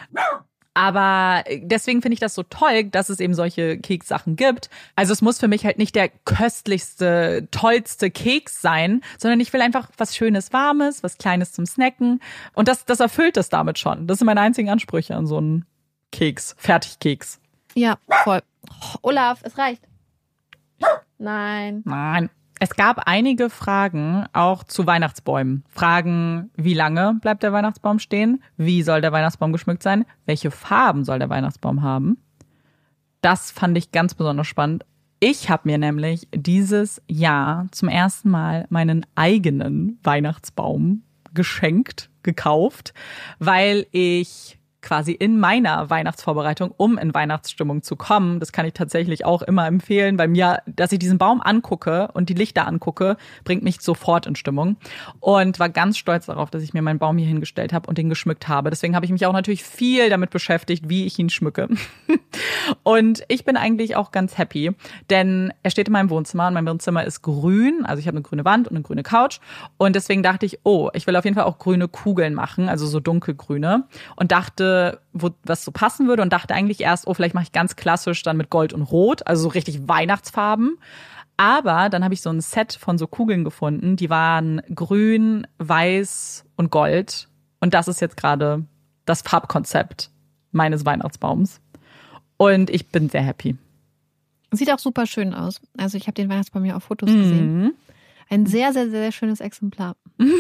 A: Aber deswegen finde ich das so toll, dass es eben solche Kekssachen gibt. Also es muss für mich halt nicht der köstlichste, tollste Keks sein, sondern ich will einfach was Schönes, Warmes, was Kleines zum Snacken. Und das erfüllt es damit schon. Das sind meine einzigen Ansprüche an so einen Keks, Fertigkeks.
B: Ja, voll. Oh, Olaf, es reicht. Nein.
A: Es gab einige Fragen auch zu Weihnachtsbäumen. Fragen, wie lange bleibt der Weihnachtsbaum stehen? Wie soll der Weihnachtsbaum geschmückt sein? Welche Farben soll der Weihnachtsbaum haben? Das fand ich ganz besonders spannend. Ich habe mir nämlich dieses Jahr zum ersten Mal meinen eigenen Weihnachtsbaum gekauft, weil ich quasi in meiner Weihnachtsvorbereitung, um in Weihnachtsstimmung zu kommen, das kann ich tatsächlich auch immer empfehlen, weil mir, dass ich diesen Baum angucke und die Lichter angucke, bringt mich sofort in Stimmung und war ganz stolz darauf, dass ich mir meinen Baum hier hingestellt habe und den geschmückt habe. Deswegen habe ich mich auch natürlich viel damit beschäftigt, wie ich ihn schmücke. Und ich bin eigentlich auch ganz happy, denn er steht in meinem Wohnzimmer und mein Wohnzimmer ist grün, also ich habe eine grüne Wand und eine grüne Couch und deswegen dachte ich, ich will auf jeden Fall auch grüne Kugeln machen, also so dunkelgrüne und dachte, was so passen würde und dachte eigentlich erst, vielleicht mache ich ganz klassisch dann mit Gold und Rot, also so richtig Weihnachtsfarben. Aber dann habe ich so ein Set von so Kugeln gefunden, die waren grün, weiß und gold. Und das ist jetzt gerade das Farbkonzept meines Weihnachtsbaums. Und ich bin sehr happy.
B: Sieht auch super schön aus. Also ich habe den Weihnachtsbaum ja auf Fotos gesehen. Ein sehr, sehr, sehr schönes Exemplar.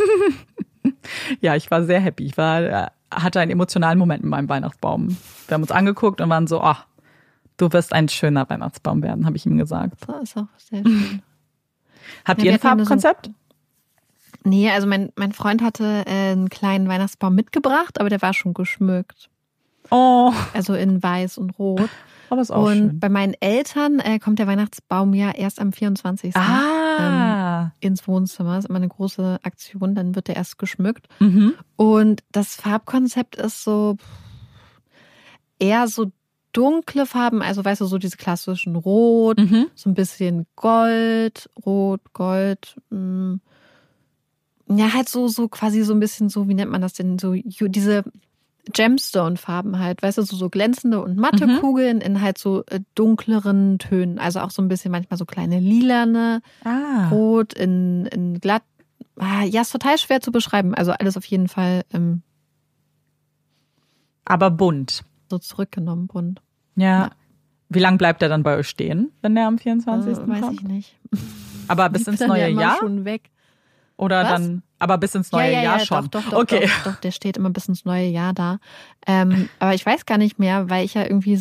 A: Ja, ich war sehr happy. Ich hatte einen emotionalen Moment mit meinem Weihnachtsbaum. Wir haben uns angeguckt und waren so, du wirst ein schöner Weihnachtsbaum werden, habe ich ihm gesagt.
B: Das ist auch sehr schön.
A: Habt ihr ein Farbkonzept?
B: Nee, also mein Freund hatte einen kleinen Weihnachtsbaum mitgebracht, aber der war schon geschmückt.
A: Oh.
B: Also in weiß und rot.
A: Aber ist auch schön.
B: Und bei meinen Eltern kommt der Weihnachtsbaum ja erst am 24. Ins Wohnzimmer. Das ist immer eine große Aktion, dann wird der erst geschmückt. Und das Farbkonzept ist so eher so dunkle Farben, also weißt du, so diese klassischen Rot, so ein bisschen Gold, Rot, Gold, ja, halt so quasi so ein bisschen so, wie nennt man das denn, so diese Gemstone-Farben halt, weißt du, so glänzende und matte Kugeln in halt so dunkleren Tönen. Also auch so ein bisschen manchmal so kleine lilane, rot in glatt. Ja, ist total schwer zu beschreiben. Also alles auf jeden Fall.
A: Aber bunt.
B: So zurückgenommen, bunt.
A: Ja. Wie lang bleibt er dann bei euch stehen, wenn der am 24. kommt?
B: Weiß ich nicht.
A: Aber bis ins neue Jahr?
B: Schon weg.
A: Oder dann, aber bis ins neue Jahr schon.
B: Doch,
A: okay.
B: Doch, der steht immer bis ins neue Jahr da. Aber ich weiß gar nicht mehr, weil ich ja irgendwie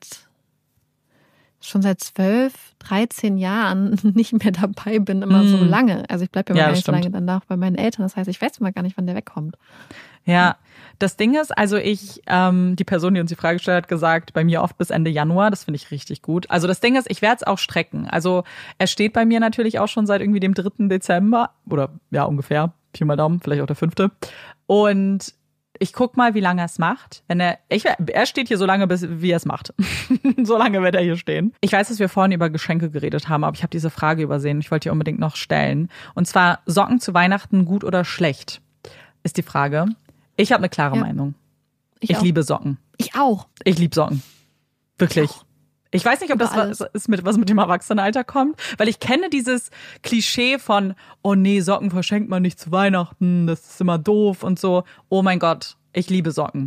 B: schon seit 12, 13 Jahren nicht mehr dabei bin, immer so lange. Also ich bleibe ja immer gar nicht so lange dann auch bei meinen Eltern. Das heißt, ich weiß immer gar nicht, wann der wegkommt.
A: Ja, das Ding ist, also die Person, die uns die Frage gestellt hat, gesagt, bei mir oft bis Ende Januar. Das finde ich richtig gut. Also das Ding ist, ich werde es auch strecken. Also er steht bei mir natürlich auch schon seit irgendwie dem 3. Dezember oder ja ungefähr, Pi mal Daumen, vielleicht auch der 5. Und ich guck mal, wie lange er es macht. Er steht hier so lange, wie er es macht. So lange wird er hier stehen. Ich weiß, dass wir vorhin über Geschenke geredet haben, aber ich habe diese Frage übersehen. Ich wollte die unbedingt noch stellen. Und zwar, Socken zu Weihnachten gut oder schlecht? Ist die Frage. Ich habe eine klare Meinung. Ich liebe Socken.
B: Ich auch.
A: Ich liebe Socken. Wirklich. Ich weiß nicht, ob das was ist, was mit dem Erwachsenenalter kommt, weil ich kenne dieses Klischee von, oh nee, Socken verschenkt man nicht zu Weihnachten, das ist immer doof und so. Oh mein Gott, ich liebe Socken.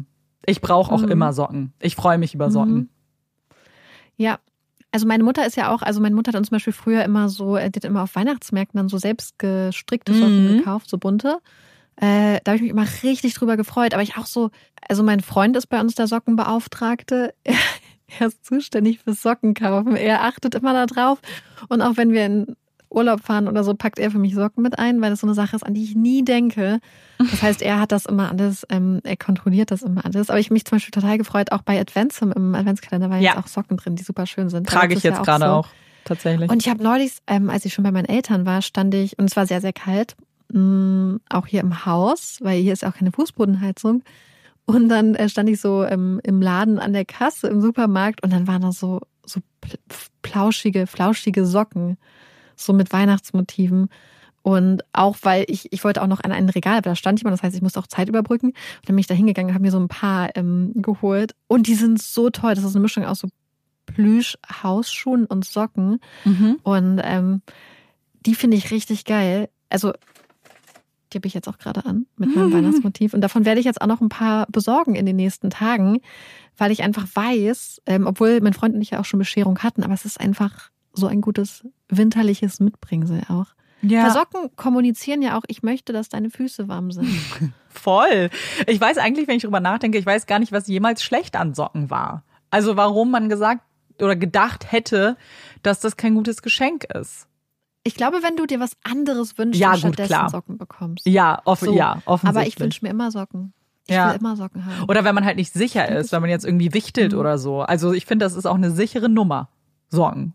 A: Ich brauche auch immer Socken. Ich freue mich über Socken.
B: Ja, also meine Mutter hat uns zum Beispiel früher immer so, die hat immer auf Weihnachtsmärkten dann so selbst gestrickte Socken gekauft, so bunte. Da habe ich mich immer richtig drüber gefreut. Aber ich auch so, also mein Freund ist bei uns der Sockenbeauftragte. Er ist zuständig fürs Sockenkaufen. Er achtet immer da drauf. Und auch wenn wir in Urlaub fahren oder so, packt er für mich Socken mit ein, weil das so eine Sache ist, an die ich nie denke. Das heißt, er hat das immer alles, er kontrolliert das immer alles. Aber ich mich zum Beispiel total gefreut, auch bei Adventsum im Adventskalender waren jetzt auch Socken drin, die super schön sind.
A: Trage ich jetzt gerade auch, tatsächlich.
B: Und ich habe neulich, als ich schon bei meinen Eltern war, stand ich, und es war sehr, sehr kalt, auch hier im Haus, weil hier ist auch keine Fußbodenheizung. Und dann stand ich so im Laden an der Kasse im Supermarkt und dann waren da so flauschige Socken, so mit Weihnachtsmotiven. Und auch, weil ich wollte auch noch an ein Regal, aber da stand jemand, das heißt, ich musste auch Zeit überbrücken. Und dann bin ich da hingegangen und habe mir so ein paar geholt. Und die sind so toll. Das ist eine Mischung aus so Plüsch-Hausschuhen und Socken. Und die finde ich richtig geil. Also die habe ich jetzt auch gerade an mit meinem Weihnachtsmotiv. Und davon werde ich jetzt auch noch ein paar besorgen in den nächsten Tagen, weil ich einfach weiß, obwohl mein Freund und ich ja auch schon Bescherung hatten, aber es ist einfach so ein gutes winterliches Mitbringsel auch. Ja. Weil Socken kommunizieren ja auch, ich möchte, dass deine Füße warm sind.
A: Voll. Ich weiß eigentlich, wenn ich drüber nachdenke, ich weiß gar nicht, was jemals schlecht an Socken war. Also warum man gesagt oder gedacht hätte, dass das kein gutes Geschenk ist.
B: Ich glaube, wenn du dir was anderes wünschst und stattdessen Socken bekommst.
A: Ja, offensichtlich.
B: Aber ich wünsche mir immer Socken. Ich will immer Socken haben.
A: Oder wenn man halt nicht sicher ist, wenn man jetzt irgendwie wichtelt oder so. Also ich finde, das ist auch eine sichere Nummer. Socken.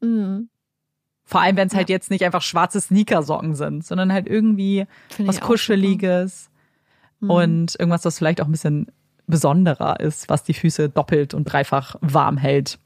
A: Vor allem, wenn es halt jetzt nicht einfach schwarze Sneakersocken sind, sondern halt irgendwie was Kuscheliges und irgendwas, das vielleicht auch ein bisschen besonderer ist, was die Füße doppelt und dreifach warm hält.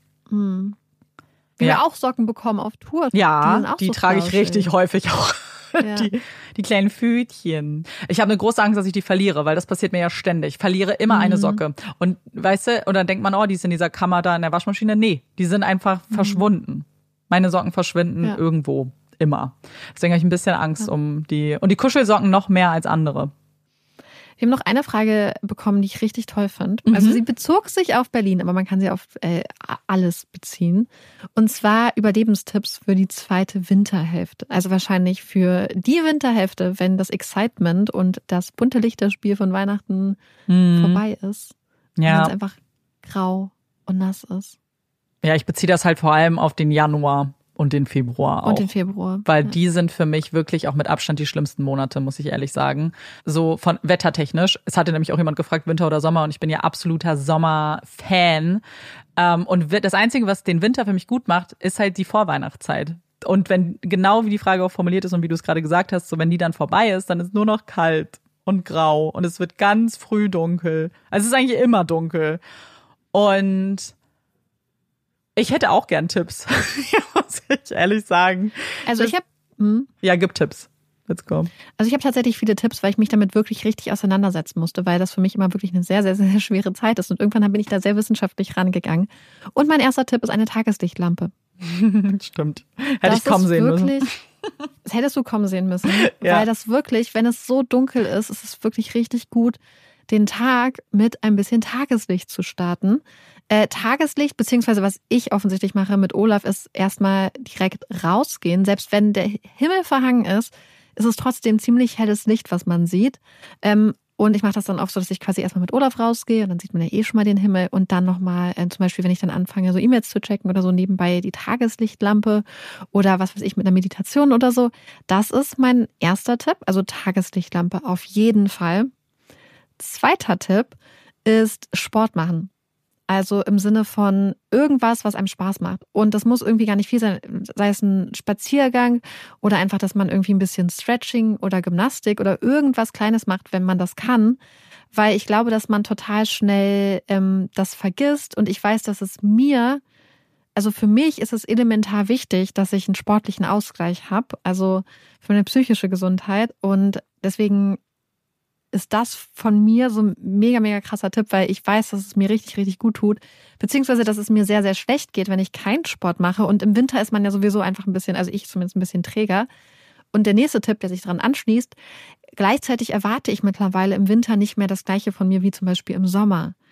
B: Wir haben auch Socken bekommen auf Tour.
A: Ja, die so trage ich richtig häufig auch. Ja. Die kleinen Pfötchen. Ich habe eine große Angst, dass ich die verliere, weil das passiert mir ja ständig. Ich verliere immer eine Socke. Und weißt du, und dann denkt man, die ist in dieser Kammer da in der Waschmaschine. Nee, die sind einfach verschwunden. Meine Socken verschwinden irgendwo. Immer. Deswegen habe ich ein bisschen Angst um die. Und die Kuschelsocken noch mehr als andere.
B: Wir haben noch eine Frage bekommen, die ich richtig toll fand. Also sie bezog sich auf Berlin, aber man kann sie auf alles beziehen. Und zwar Überlebenstipps für die zweite Winterhälfte. Also wahrscheinlich für die Winterhälfte, wenn das Excitement und das bunte Lichterspiel von Weihnachten vorbei ist. Ja. Wenn es einfach grau und nass ist.
A: Ja, ich beziehe das halt vor allem auf den Januar. Und den Februar auch.
B: Und den Februar.
A: Weil die sind für mich wirklich auch mit Abstand die schlimmsten Monate, muss ich ehrlich sagen. So von wettertechnisch. Es hatte nämlich auch jemand gefragt, Winter oder Sommer. Und ich bin ja absoluter Sommerfan. Und das Einzige, was den Winter für mich gut macht, ist halt die Vorweihnachtszeit. Und wenn, genau wie die Frage auch formuliert ist und wie du es gerade gesagt hast, so wenn die dann vorbei ist, dann ist nur noch kalt und grau. Und es wird ganz früh dunkel. Also es ist eigentlich immer dunkel. Und ich hätte auch gern Tipps, muss ich ehrlich sagen.
B: Also ich habe...
A: Ja, gib Tipps. Let's go.
B: Also ich habe tatsächlich viele Tipps, weil ich mich damit wirklich richtig auseinandersetzen musste, weil das für mich immer wirklich eine sehr, sehr, sehr schwere Zeit ist. Und irgendwann bin ich da sehr wissenschaftlich rangegangen. Und mein erster Tipp ist eine Tageslichtlampe.
A: Stimmt. Hätte ich kommen sehen müssen.
B: Das hättest du kommen sehen müssen. Ja. Weil das wirklich, wenn es so dunkel ist, ist es wirklich richtig gut, den Tag mit ein bisschen Tageslicht zu starten. Tageslicht, beziehungsweise was ich offensichtlich mache mit Olaf, ist erstmal direkt rausgehen. Selbst wenn der Himmel verhangen ist, ist es trotzdem ziemlich helles Licht, was man sieht. Und ich mache das dann auch so, dass ich quasi erstmal mit Olaf rausgehe und dann sieht man ja schon mal den Himmel und dann nochmal, zum Beispiel, wenn ich dann anfange, so E-Mails zu checken oder so, nebenbei die Tageslichtlampe oder was weiß ich, mit einer Meditation oder so. Das ist mein erster Tipp, also Tageslichtlampe auf jeden Fall. Zweiter Tipp ist Sport machen. Also im Sinne von irgendwas, was einem Spaß macht. Und das muss irgendwie gar nicht viel sein, sei es ein Spaziergang oder einfach, dass man irgendwie ein bisschen Stretching oder Gymnastik oder irgendwas Kleines macht, wenn man das kann. Weil ich glaube, dass man total schnell das vergisst. Und ich weiß, dass es also für mich ist es elementar wichtig, dass ich einen sportlichen Ausgleich habe. Also für meine psychische Gesundheit. Und deswegen ist das von mir so ein mega, mega krasser Tipp, weil ich weiß, dass es mir richtig, richtig gut tut. Beziehungsweise, dass es mir sehr, sehr schlecht geht, wenn ich keinen Sport mache. Und im Winter ist man ja sowieso einfach ein bisschen, also ich zumindest ein bisschen träger. Und der nächste Tipp, der sich daran anschließt, gleichzeitig erwarte ich mittlerweile im Winter nicht mehr das Gleiche von mir wie zum Beispiel im Sommer.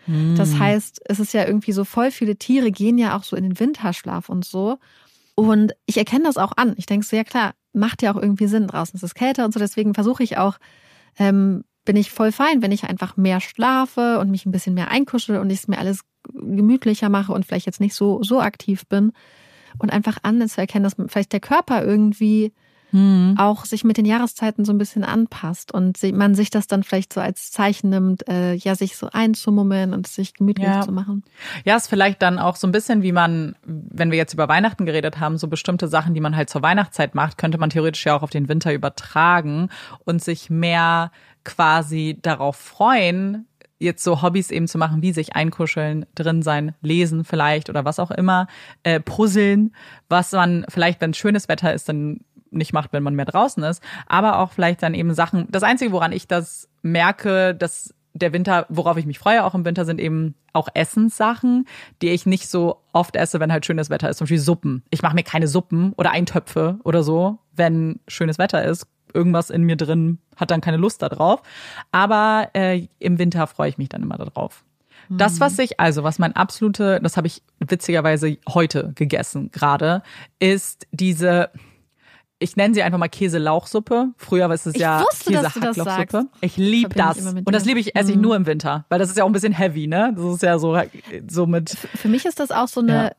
B: Das heißt, es ist ja irgendwie so, voll viele Tiere gehen ja auch so in den Winterschlaf und so. Und ich erkenne das auch an. Ich denke so, ja klar, macht ja auch irgendwie Sinn. Draußen ist es kälter und so. Deswegen versuche ich auch, bin ich voll fein, wenn ich einfach mehr schlafe und mich ein bisschen mehr einkuschel und ich es mir alles gemütlicher mache und vielleicht jetzt nicht so aktiv bin. Und einfach anzuerkennen, dass vielleicht der Körper irgendwie auch sich mit den Jahreszeiten so ein bisschen anpasst und man sich das dann vielleicht so als Zeichen nimmt, sich so einzumummeln und sich gemütlich zu machen.
A: Ja, ist vielleicht dann auch so ein bisschen wie man, wenn wir jetzt über Weihnachten geredet haben, so bestimmte Sachen, die man halt zur Weihnachtszeit macht, könnte man theoretisch ja auch auf den Winter übertragen und sich mehr quasi darauf freuen, jetzt so Hobbys eben zu machen, wie sich einkuscheln, drin sein, lesen vielleicht oder was auch immer, puzzeln, was man vielleicht, wenn schönes Wetter ist, dann nicht macht, wenn man mehr draußen ist, aber auch vielleicht dann eben Sachen. Das Einzige, woran ich das merke, dass der Winter, worauf ich mich freue auch im Winter, sind eben auch Essenssachen, die ich nicht so oft esse, wenn halt schönes Wetter ist. Zum Beispiel Suppen. Ich mache mir keine Suppen oder Eintöpfe oder so, wenn schönes Wetter ist. Irgendwas in mir drin hat dann keine Lust da drauf. Aber im Winter freue ich mich dann immer darauf. Das, was mein absolute, das habe ich witzigerweise heute gegessen gerade, ist diese, ich nenne sie einfach mal Käse-Lauchsuppe. Früher war es ja Käse-Hacklauchsuppe. Ich liebe das. Und das esse ich nur im Winter, weil das ist ja auch ein bisschen heavy, ne? Das ist ja so mit.
B: Für mich ist das auch so eine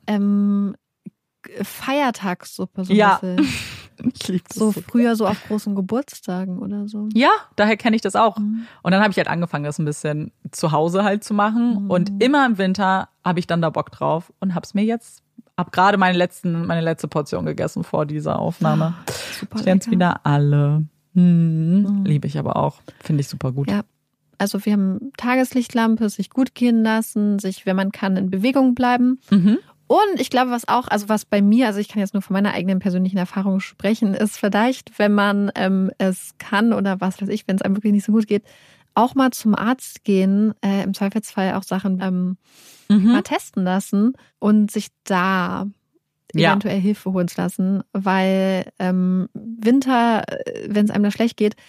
B: Feiertagssuppe. So
A: ja. Ich liebe das.
B: So früher so auf großen Geburtstagen oder so.
A: Ja, daher kenne ich das auch. Und dann habe ich halt angefangen, das ein bisschen zu Hause halt zu machen. Und immer im Winter habe ich dann da Bock drauf und habe es mir jetzt, habe gerade meine letzte Portion gegessen vor dieser Aufnahme.
B: Super.
A: Jetzt wieder alle. Liebe ich aber auch. Finde ich super gut.
B: Ja. Also wir haben Tageslichtlampe, sich gut gehen lassen, sich, wenn man kann, in Bewegung bleiben. Und ich glaube, was bei mir, also ich kann jetzt nur von meiner eigenen persönlichen Erfahrung sprechen, ist vielleicht, wenn man es kann oder was weiß ich, wenn es einem wirklich nicht so gut geht, auch mal zum Arzt gehen, im Zweifelsfall auch Sachen mal testen lassen und sich da eventuell Hilfe holen zu lassen, weil Winter, wenn es einem da schlecht geht,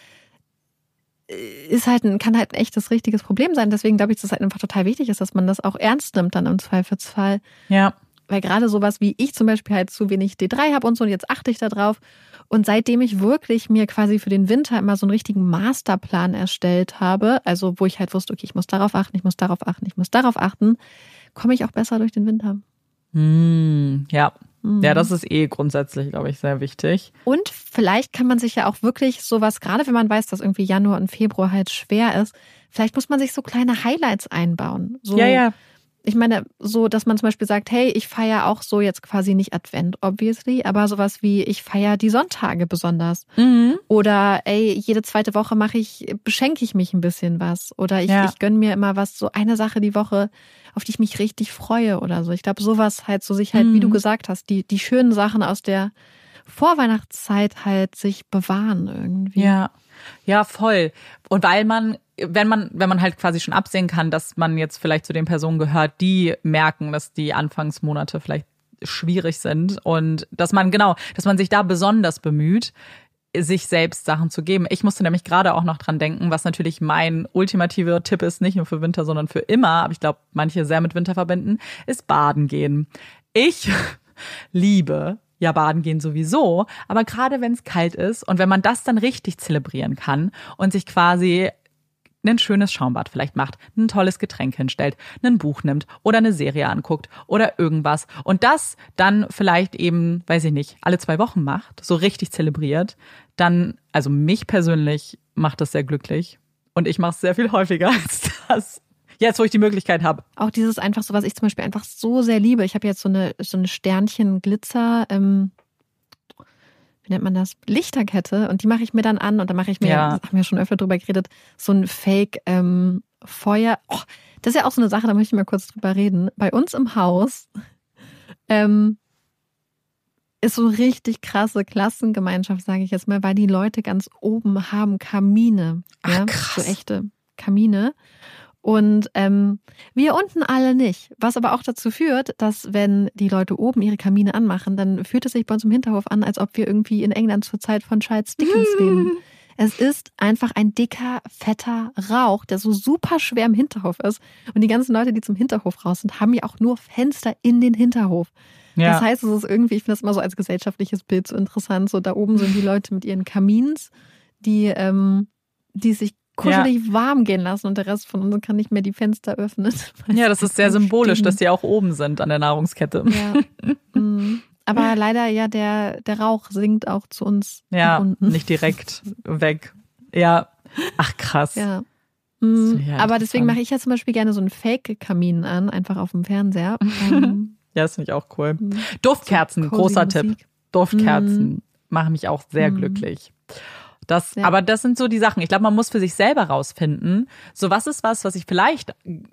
B: kann halt ein echtes, richtiges Problem sein. Deswegen glaube ich, dass es halt einfach total wichtig ist, dass man das auch ernst nimmt dann im Zweifelsfall.
A: Ja.
B: Weil gerade sowas wie ich zum Beispiel halt zu wenig D3 habe und so, und jetzt achte ich da drauf. Und seitdem ich wirklich mir quasi für den Winter immer so einen richtigen Masterplan erstellt habe, also wo ich halt wusste, okay, ich muss darauf achten, ich muss darauf achten, ich muss darauf achten, komme ich auch besser durch den Winter.
A: Ja. Ja, das ist grundsätzlich, glaube ich, sehr wichtig.
B: Und vielleicht kann man sich ja auch wirklich sowas, gerade wenn man weiß, dass irgendwie Januar und Februar halt schwer ist, vielleicht muss man sich so kleine Highlights einbauen. So,
A: ja.
B: Ich meine, so, dass man zum Beispiel sagt, hey, ich feiere auch so jetzt quasi nicht Advent, obviously, aber sowas wie, ich feiere die Sonntage besonders. Oder, jede zweite Woche beschenke ich mich ein bisschen was. Oder ich gönne mir immer was, so eine Sache die Woche, auf die ich mich richtig freue oder so. Ich glaube, sowas halt, so sich halt, wie du gesagt hast, die schönen Sachen aus der Vorweihnachtszeit halt sich bewahren irgendwie.
A: Ja, voll. Und weil wenn man halt quasi schon absehen kann, dass man jetzt vielleicht zu den Personen gehört, die merken, dass die Anfangsmonate vielleicht schwierig sind und dass man sich da besonders bemüht, sich selbst Sachen zu geben. Ich musste nämlich gerade auch noch dran denken, was natürlich mein ultimativer Tipp ist, nicht nur für Winter, sondern für immer, aber ich glaube, manche sehr mit Winter verbinden, ist baden gehen. Ich liebe baden gehen sowieso, aber gerade wenn es kalt ist und wenn man das dann richtig zelebrieren kann und sich quasi ein schönes Schaumbad vielleicht macht, ein tolles Getränk hinstellt, ein Buch nimmt oder eine Serie anguckt oder irgendwas und das dann vielleicht eben, weiß ich nicht, alle 2 Wochen macht, so richtig zelebriert, dann, also mich persönlich macht das sehr glücklich und ich mache es sehr viel häufiger als das. Jetzt, wo ich die Möglichkeit habe.
B: Auch dieses einfach so, was ich zum Beispiel einfach so sehr liebe. Ich habe jetzt so eine Sternchen-Glitzer, wie nennt man das? Lichterkette. Und die mache ich mir dann an und dann mache ich mir, haben wir schon öfter drüber geredet, so ein Fake-Feuer. Oh, das ist ja auch so eine Sache, da möchte ich mal kurz drüber reden. Bei uns im Haus ist so eine richtig krasse Klassengemeinschaft, sage ich jetzt mal, weil die Leute ganz oben haben Kamine.
A: Ach, krass.
B: So echte Kamine. Und wir unten alle nicht. Was aber auch dazu führt, dass wenn die Leute oben ihre Kamine anmachen, dann fühlt es sich bei uns im Hinterhof an, als ob wir irgendwie in England zur Zeit von Charles Dickens leben. Es ist einfach ein dicker, fetter Rauch, der so super schwer im Hinterhof ist. Und die ganzen Leute, die zum Hinterhof raus sind, haben ja auch nur Fenster in den Hinterhof. Ja. Das heißt, es ist irgendwie, ich finde das immer so als gesellschaftliches Bild so interessant. So da oben sind die Leute mit ihren Kamins, die sich kuschelig warm gehen lassen und der Rest von uns kann nicht mehr die Fenster öffnen.
A: Ja, das ist sehr symbolisch, dass die auch oben sind an der Nahrungskette.
B: Ja. Aber leider, ja, der Rauch sinkt auch zu uns
A: ja,
B: unten.
A: Nicht direkt weg. Ja, ach krass.
B: Ja.
A: Ja,
B: aber deswegen mache ich ja zum Beispiel gerne so einen Fake-Kamin an, einfach auf dem Fernseher.
A: Ja, das finde ich auch cool. Duftkerzen, so großer Tipp. Duftkerzen machen mich auch sehr glücklich. Aber das sind so die Sachen. Ich glaube, man muss für sich selber rausfinden, so was ist was ich vielleicht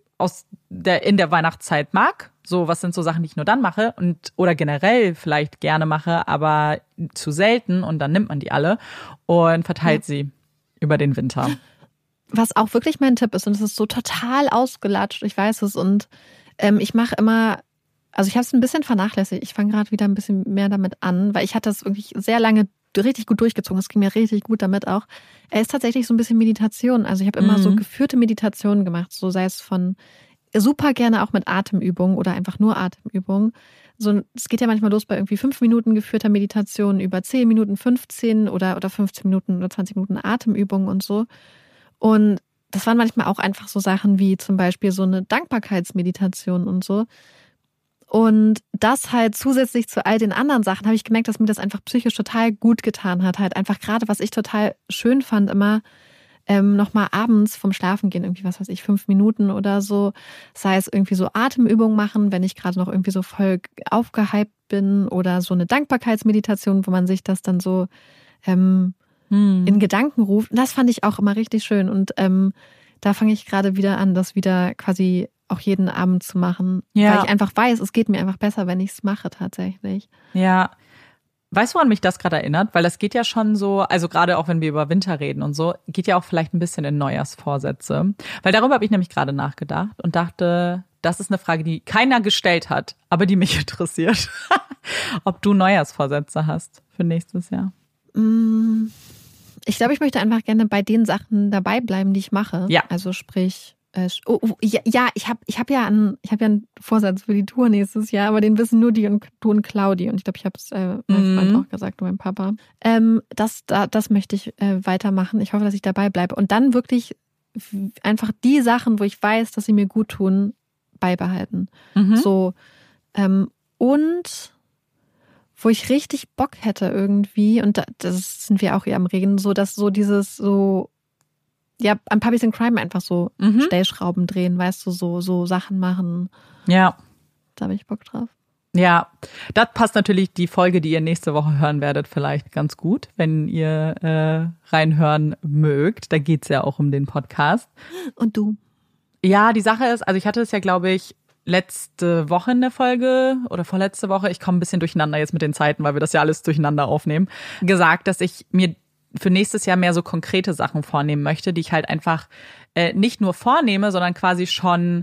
A: in der Weihnachtszeit mag. So, was sind so Sachen, die ich nur dann mache oder generell vielleicht gerne mache, aber zu selten und dann nimmt man die alle und verteilt sie über den Winter.
B: Was auch wirklich mein Tipp ist, und es ist so total ausgelatscht, ich weiß es, und ich mache immer, also ich habe es ein bisschen vernachlässigt, ich fange gerade wieder ein bisschen mehr damit an, weil ich hatte es wirklich sehr lange richtig gut durchgezogen, es ging mir richtig gut damit auch. Er ist tatsächlich so ein bisschen Meditation, also ich habe immer so geführte Meditationen gemacht, so sei es von super gerne auch mit Atemübungen oder einfach nur Atemübungen. So, es geht ja manchmal los bei irgendwie 5 Minuten geführter Meditation über 10 Minuten, 15 oder 15 Minuten oder 20 Minuten Atemübungen und so. Und das waren manchmal auch einfach so Sachen wie zum Beispiel so eine Dankbarkeitsmeditation und so. Und das halt zusätzlich zu all den anderen Sachen habe ich gemerkt, dass mir das einfach psychisch total gut getan hat. Halt einfach gerade, was ich total schön fand, immer nochmal abends vom Schlafengehen irgendwie, 5 Minuten oder so, sei es irgendwie so Atemübungen machen, wenn ich gerade noch irgendwie so voll aufgehypt bin oder so eine Dankbarkeitsmeditation, wo man sich das dann so in Gedanken ruft. Und das fand ich auch immer richtig schön und da fange ich gerade wieder an, das wieder quasi auch jeden Abend zu machen, weil ich einfach weiß, es geht mir einfach besser, wenn ich es mache tatsächlich.
A: Ja, weißt du, woran mich das gerade erinnert? Weil das geht ja schon so, also gerade auch wenn wir über Winter reden und so, geht ja auch vielleicht ein bisschen in Neujahrsvorsätze. Weil darüber habe ich nämlich gerade nachgedacht und dachte, das ist eine Frage, die keiner gestellt hat, aber die mich interessiert. Ob du Neujahrsvorsätze hast für nächstes Jahr?
B: Ich glaube, ich möchte einfach gerne bei den Sachen dabei bleiben, die ich mache.
A: Ja.
B: Also sprich, ich habe ja einen Vorsatz für die Tour nächstes Jahr, aber den wissen nur du und Claudi. Und ich glaube, ich habe es meinem Freund auch gesagt und meinem Papa. Das möchte ich weitermachen. Ich hoffe, dass ich dabei bleibe. Und dann wirklich einfach die Sachen, wo ich weiß, dass sie mir gut tun, beibehalten. So, und wo ich richtig Bock hätte irgendwie, und das sind wir auch hier am Reden, so dass so dieses so, ja, an Puppies in Crime einfach so Stellschrauben drehen, weißt du, so Sachen machen.
A: Ja.
B: Da habe ich Bock drauf.
A: Ja, das passt natürlich die Folge, die ihr nächste Woche hören werdet, vielleicht ganz gut, wenn ihr reinhören mögt. Da geht's ja auch um den Podcast.
B: Und du?
A: Ja, die Sache ist, also ich hatte es ja, glaube ich, letzte Woche in der Folge oder vorletzte Woche, ich komme ein bisschen durcheinander jetzt mit den Zeiten, weil wir das ja alles durcheinander aufnehmen, gesagt, dass ich mir für nächstes Jahr mehr so konkrete Sachen vornehmen möchte, die ich halt einfach nicht nur vornehme, sondern quasi schon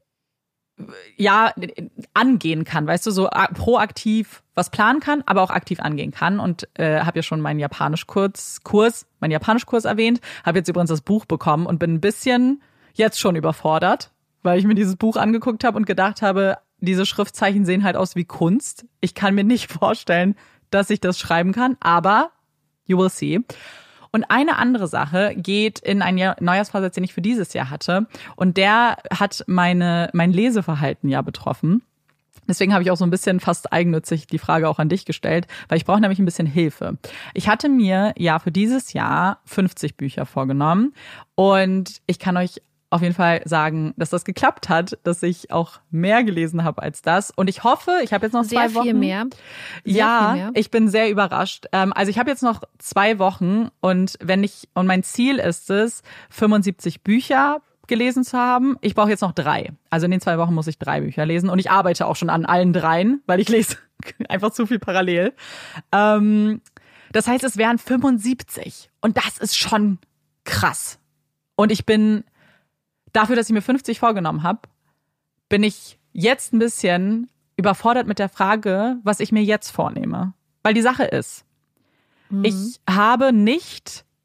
A: angehen kann, weißt du, so proaktiv was planen kann, aber auch aktiv angehen kann und habe ja schon meinen Japanischkurs erwähnt, habe jetzt übrigens das Buch bekommen und bin ein bisschen jetzt schon überfordert, weil ich mir dieses Buch angeguckt habe und gedacht habe, diese Schriftzeichen sehen halt aus wie Kunst. Ich kann mir nicht vorstellen, dass ich das schreiben kann, aber you will see. Und eine andere Sache geht in einen Neujahrsvorsatz, den ich für dieses Jahr hatte. Und der hat mein Leseverhalten ja betroffen. Deswegen habe ich auch so ein bisschen fast eigennützig die Frage auch an dich gestellt, weil ich brauche nämlich ein bisschen Hilfe. Ich hatte mir ja für dieses Jahr 50 Bücher vorgenommen und ich kann euch auf jeden Fall sagen, dass das geklappt hat, dass ich auch mehr gelesen habe als das. Und ich hoffe, ich habe jetzt noch 2 Wochen.
B: Sehr viel mehr.
A: Ich bin sehr überrascht. Also ich habe jetzt noch 2 Wochen und mein Ziel ist es, 75 Bücher gelesen zu haben. Ich brauche jetzt noch 3. Also in den 2 Wochen muss ich 3 Bücher lesen und ich arbeite auch schon an allen 3, weil ich lese einfach zu viel parallel. Das heißt, es wären 75 und das ist schon krass. Und ich bin dafür, dass ich mir 50 vorgenommen habe, bin ich jetzt ein bisschen überfordert mit der Frage, was ich mir jetzt vornehme. Weil die Sache ist, ich habe nicht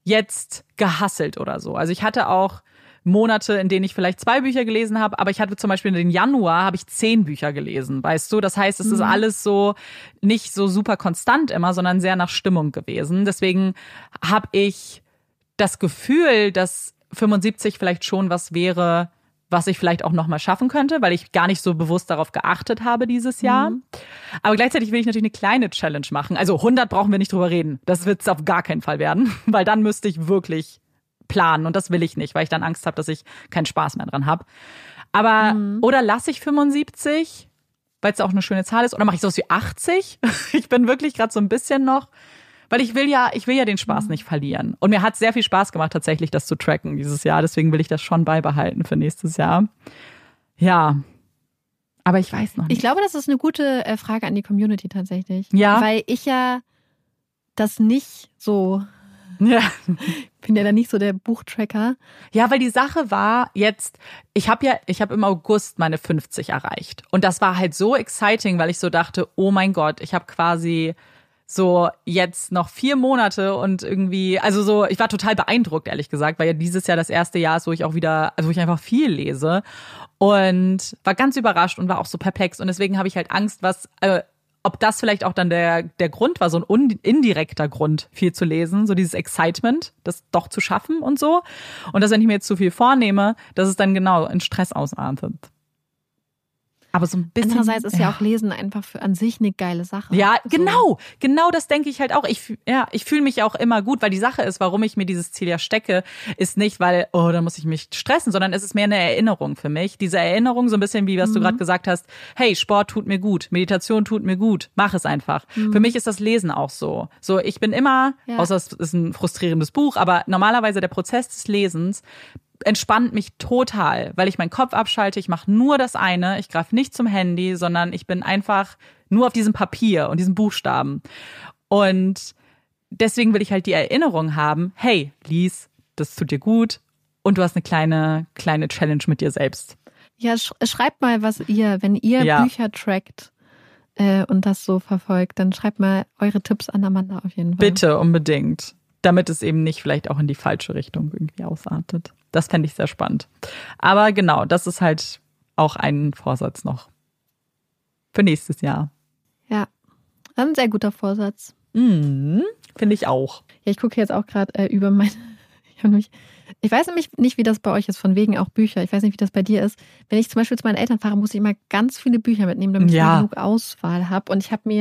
A: jetzt gehasselt oder so. Also ich hatte auch Monate, in denen ich vielleicht 2 Bücher gelesen habe, aber ich hatte zum Beispiel in den Januar habe ich 10 Bücher gelesen, weißt du? Das heißt, es ist alles so nicht so super konstant immer, sondern sehr nach Stimmung gewesen. Deswegen habe ich das Gefühl, dass 75 vielleicht schon was wäre, was ich vielleicht auch nochmal schaffen könnte, weil ich gar nicht so bewusst darauf geachtet habe dieses Jahr. Aber gleichzeitig will ich natürlich eine kleine Challenge machen. Also 100 brauchen wir nicht drüber reden. Das wird es auf gar keinen Fall werden, weil dann müsste ich wirklich planen und das will ich nicht, weil ich dann Angst habe, dass ich keinen Spaß mehr dran habe. Aber, oder lasse ich 75, weil es auch eine schöne Zahl ist, oder mache ich sowas wie 80? Ich bin wirklich gerade so ein bisschen noch, weil ich will ja den Spaß nicht verlieren. Und mir hat sehr viel Spaß gemacht, tatsächlich das zu tracken dieses Jahr. Deswegen will ich das schon beibehalten für nächstes Jahr. Ja, aber ich weiß noch nicht.
B: Ich glaube, das ist eine gute Frage an die Community tatsächlich.
A: Ja.
B: Weil ich ja das nicht so...
A: Ja.
B: Bin ja da nicht so der Buchtracker.
A: Ja, weil die Sache war jetzt, ich habe im August meine 50 erreicht. Und das war halt so exciting, weil ich so dachte, oh mein Gott, ich habe quasi so jetzt noch 4 Monate und irgendwie, also so, ich war total beeindruckt, ehrlich gesagt, weil ja dieses Jahr das erste Jahr ist, wo ich auch wieder, also wo ich einfach viel lese und war ganz überrascht und war auch so perplex. Und deswegen habe ich halt Angst, ob das vielleicht auch dann der Grund war, so ein indirekter Grund, viel zu lesen, so dieses Excitement, das doch zu schaffen und so. Und dass, wenn ich mir jetzt zu viel vornehme, dass es dann genau in Stress ausartet. Aber so ein bisschen.
B: Andererseits ist ja auch Lesen einfach für an sich eine geile Sache.
A: Ja, genau das denke ich halt auch. Ich fühle mich auch immer gut, weil die Sache ist, warum ich mir dieses Ziel ja stecke, ist nicht, weil, da muss ich mich stressen, sondern es ist mehr eine Erinnerung für mich. Diese Erinnerung, so ein bisschen wie, was du gerade gesagt hast, hey, Sport tut mir gut, Meditation tut mir gut, mach es einfach. Für mich ist das Lesen auch so. So, ich bin immer, außer es ist ein frustrierendes Buch, aber normalerweise der Prozess des Lesens entspannt mich total, weil ich meinen Kopf abschalte, ich mache nur das eine, ich greife nicht zum Handy, sondern ich bin einfach nur auf diesem Papier und diesen Buchstaben. Und deswegen will ich halt die Erinnerung haben, hey, lies, das tut dir gut und du hast eine kleine Challenge mit dir selbst.
B: Ja, schreibt mal, wenn ihr Bücher trackt und das so verfolgt, dann schreibt mal eure Tipps an Amanda auf jeden Fall.
A: Bitte, unbedingt. Damit es eben nicht vielleicht auch in die falsche Richtung irgendwie ausartet. Das fände ich sehr spannend. Aber genau, das ist halt auch ein Vorsatz noch für nächstes Jahr.
B: Ja, ein sehr guter Vorsatz.
A: Finde ich auch.
B: Ja, ich gucke jetzt auch gerade über meine... Ich weiß nämlich nicht, wie das bei euch ist, von wegen auch Bücher. Ich weiß nicht, wie das bei dir ist. Wenn ich zum Beispiel zu meinen Eltern fahre, muss ich immer ganz viele Bücher mitnehmen, damit ich genug Auswahl habe. Und ich hatte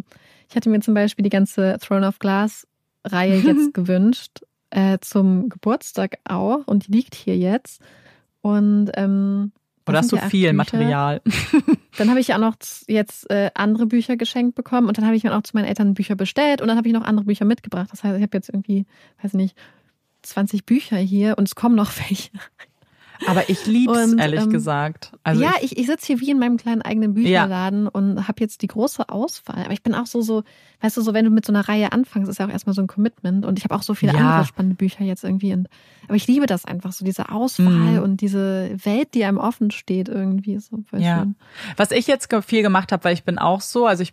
B: mir zum Beispiel die ganze Throne of Glass Reihe jetzt gewünscht, zum Geburtstag auch, und die liegt hier jetzt. Und
A: oder hast du viel Material?
B: Dann habe ich ja auch noch jetzt andere Bücher geschenkt bekommen und dann habe ich mir auch zu meinen Eltern Bücher bestellt und dann habe ich noch andere Bücher mitgebracht. Das heißt, ich habe jetzt irgendwie, weiß nicht, 20 Bücher hier und es kommen noch welche.
A: Aber ich lieb's, ehrlich gesagt. Also
B: ja, ich sitze hier wie in meinem kleinen eigenen Bücherladen und habe jetzt die große Auswahl. Aber ich bin auch so, weißt du, so wenn du mit so einer Reihe anfängst, ist ja auch erstmal so ein Commitment. Und ich habe auch so viele andere spannende Bücher jetzt irgendwie. Aber ich liebe das einfach, so diese Auswahl und diese Welt, die einem offen steht irgendwie. Ist so voll schön.
A: Was ich jetzt viel gemacht habe, weil ich bin auch so, also ich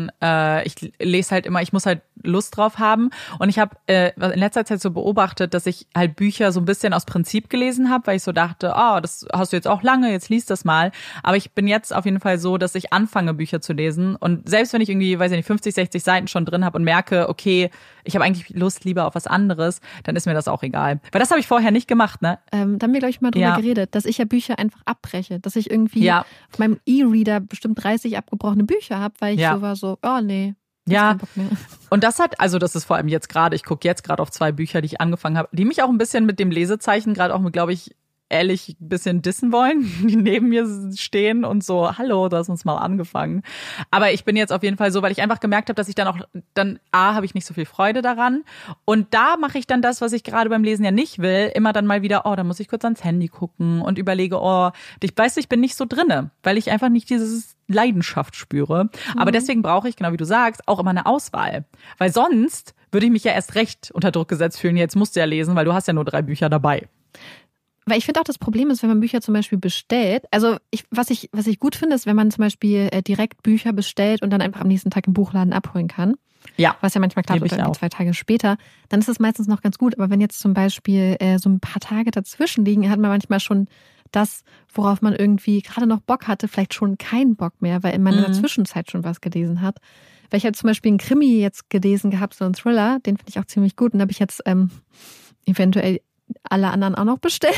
A: lese halt immer, ich muss halt Lust drauf haben. Und ich habe in letzter Zeit so beobachtet, dass ich halt Bücher so ein bisschen aus Prinzip gelesen habe, weil ich so dachte, das hast du jetzt auch lange, jetzt liest das mal. Aber ich bin jetzt auf jeden Fall so, dass ich anfange, Bücher zu lesen. Und selbst wenn ich irgendwie, weiß ich nicht, 50, 60 Seiten schon drin habe und merke, okay, ich habe eigentlich Lust lieber auf was anderes, dann ist mir das auch egal. Weil das habe ich vorher nicht gemacht, ne?
B: Da haben wir, glaube ich, mal drüber geredet, dass ich ja Bücher einfach abbreche. Dass ich irgendwie auf meinem E-Reader bestimmt 30 abgebrochene Bücher habe, weil ich so war so, nee.
A: Ja, und das ist vor allem jetzt gerade, ich gucke jetzt gerade auf 2 Bücher, die ich angefangen habe, die mich auch ein bisschen mit dem Lesezeichen gerade auch mit, glaube ich, ehrlich ein bisschen dissen wollen, die neben mir stehen und so, hallo, du hast uns mal angefangen. Aber ich bin jetzt auf jeden Fall so, weil ich einfach gemerkt habe, dass ich dann habe ich nicht so viel Freude daran. Und da mache ich dann das, was ich gerade beim Lesen ja nicht will, immer dann mal wieder, da muss ich kurz ans Handy gucken und überlege, ich bin nicht so drinne, weil ich einfach nicht dieses Leidenschaft spüre. Aber deswegen brauche ich, genau wie du sagst, auch immer eine Auswahl. Weil sonst würde ich mich ja erst recht unter Druck gesetzt fühlen, jetzt musst du ja lesen, weil du hast ja nur 3 Bücher dabei.
B: Weil ich finde auch, das Problem ist, wenn man Bücher zum Beispiel bestellt, also was ich gut finde, ist, wenn man zum Beispiel direkt Bücher bestellt und dann einfach am nächsten Tag im Buchladen abholen kann.
A: Ja.
B: Was ja manchmal klappt oder irgendwie 2 Tage später, dann ist es meistens noch ganz gut. Aber wenn jetzt zum Beispiel so ein paar Tage dazwischen liegen, hat man manchmal schon das, worauf man irgendwie gerade noch Bock hatte, vielleicht schon keinen Bock mehr, weil man in der Zwischenzeit schon was gelesen hat. Weil ich habe zum Beispiel einen Krimi jetzt gelesen gehabt, so einen Thriller, den finde ich auch ziemlich gut. Und da habe ich jetzt eventuell alle anderen auch noch bestellt.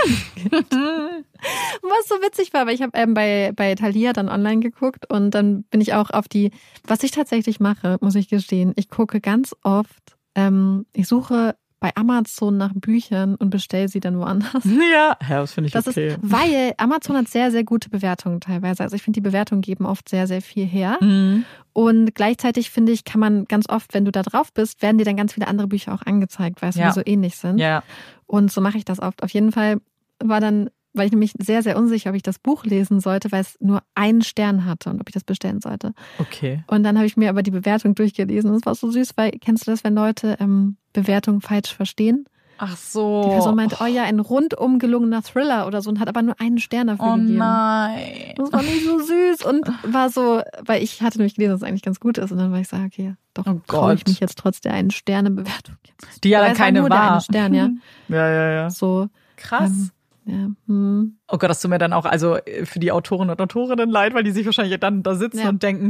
B: Was so witzig war, weil ich habe bei Thalia dann online geguckt und dann bin ich auch auf was ich tatsächlich mache, muss ich gestehen, ich gucke ganz oft, ich suche bei Amazon nach Büchern und bestelle sie dann woanders.
A: Ja, das finde ich okay.
B: Weil Amazon hat sehr, sehr gute Bewertungen teilweise. Also ich finde, die Bewertungen geben oft sehr, sehr viel her. Und gleichzeitig finde ich, kann man ganz oft, wenn du da drauf bist, werden dir dann ganz viele andere Bücher auch angezeigt, weil sie so ähnlich sind.
A: Ja.
B: Und so mache ich das oft. Auf jeden Fall war ich nämlich sehr, sehr unsicher, ob ich das Buch lesen sollte, weil es nur 1 Stern hatte und ob ich das bestellen sollte.
A: Okay.
B: Und dann habe ich mir aber die Bewertung durchgelesen. Und es war so süß, weil, kennst du das, wenn Leute Bewertungen falsch verstehen?
A: Ach so.
B: Die Person meinte, ein rundum gelungener Thriller oder so und hat aber nur 1 Stern dafür gegeben.
A: Oh nein.
B: Das war nicht so süß und war so, weil ich hatte nämlich gelesen, dass es eigentlich ganz gut ist und dann war ich so, okay, doch traue ich mich jetzt trotz der 1-Sterne-Bewertung jetzt.
A: Die ja dann keine war.
B: Der 1 Stern, ja.
A: Ja.
B: So.
A: Krass.
B: Ja.
A: Oh Gott, das tut mir dann auch also für die Autoren und Autorinnen leid, weil die sich wahrscheinlich dann da sitzen und denken,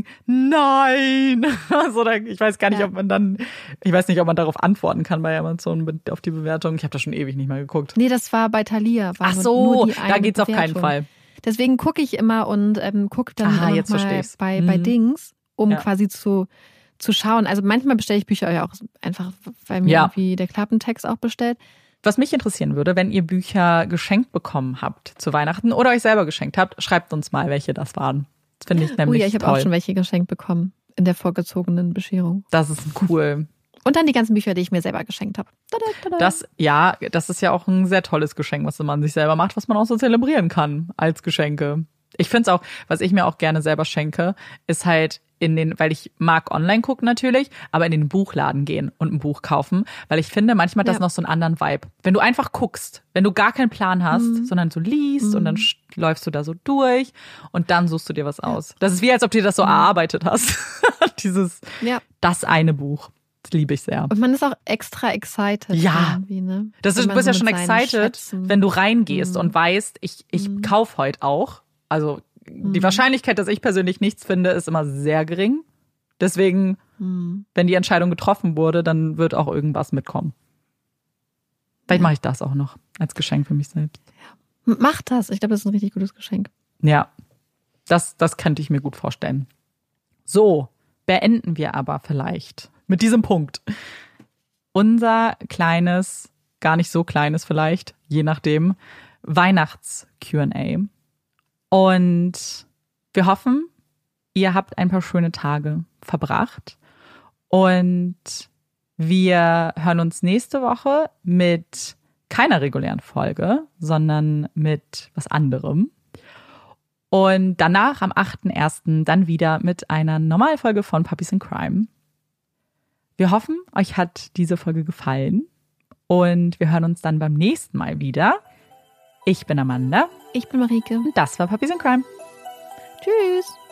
A: nein. Also ich weiß gar nicht, ob man darauf antworten kann bei Amazon auf die Bewertung. Ich habe da schon ewig nicht mehr geguckt.
B: Nee, das war bei Thalia.
A: Ach so, da geht's auf keinen Fall.
B: Deswegen gucke ich immer und gucke dann mal bei Dings, um quasi zu schauen. Also manchmal bestelle ich Bücher ja auch einfach, weil mir irgendwie der Klappentext auch bestellt.
A: Was mich interessieren würde, wenn ihr Bücher geschenkt bekommen habt zu Weihnachten oder euch selber geschenkt habt, schreibt uns mal, welche das waren. Das finde ich nämlich toll.
B: Ich habe auch schon welche geschenkt bekommen in der vorgezogenen Bescherung.
A: Das ist cool.
B: Und dann die ganzen Bücher, die ich mir selber geschenkt habe.
A: Das ist ja auch ein sehr tolles Geschenk, was man sich selber macht, was man auch so zelebrieren kann als Geschenke. Ich finde es auch, was ich mir auch gerne selber schenke, ist halt weil ich mag online gucken natürlich, aber in den Buchladen gehen und ein Buch kaufen, weil ich finde, manchmal hat das noch so einen anderen Vibe. Wenn du einfach guckst, wenn du gar keinen Plan hast, sondern so liest und dann läufst du da so durch und dann suchst du dir was aus. Das ist wie, als ob du dir das so erarbeitet hast. Das eine Buch. Das liebe ich sehr.
B: Und man ist auch extra excited.
A: Ja.
B: Ne?
A: Du bist ja schon excited, wenn du reingehst und weißt, ich kaufe heute auch. Also die Wahrscheinlichkeit, dass ich persönlich nichts finde, ist immer sehr gering. Deswegen, wenn die Entscheidung getroffen wurde, dann wird auch irgendwas mitkommen. Vielleicht mache ich das auch noch als Geschenk für mich selbst.
B: Ja. Mach das. Ich glaube, das ist ein richtig gutes Geschenk.
A: Ja, das könnte ich mir gut vorstellen. So, beenden wir aber vielleicht mit diesem Punkt unser kleines, gar nicht so kleines vielleicht, je nachdem, Weihnachts-Q&A. Und wir hoffen, ihr habt ein paar schöne Tage verbracht. Und wir hören uns nächste Woche mit keiner regulären Folge, sondern mit was anderem. Und danach am 8.1. dann wieder mit einer Normalfolge von Puppies in Crime. Wir hoffen, euch hat diese Folge gefallen. Und wir hören uns dann beim nächsten Mal wieder. Ich bin Amanda.
B: Ich bin Marike.
A: Und das war Puppies in Crime.
B: Tschüss.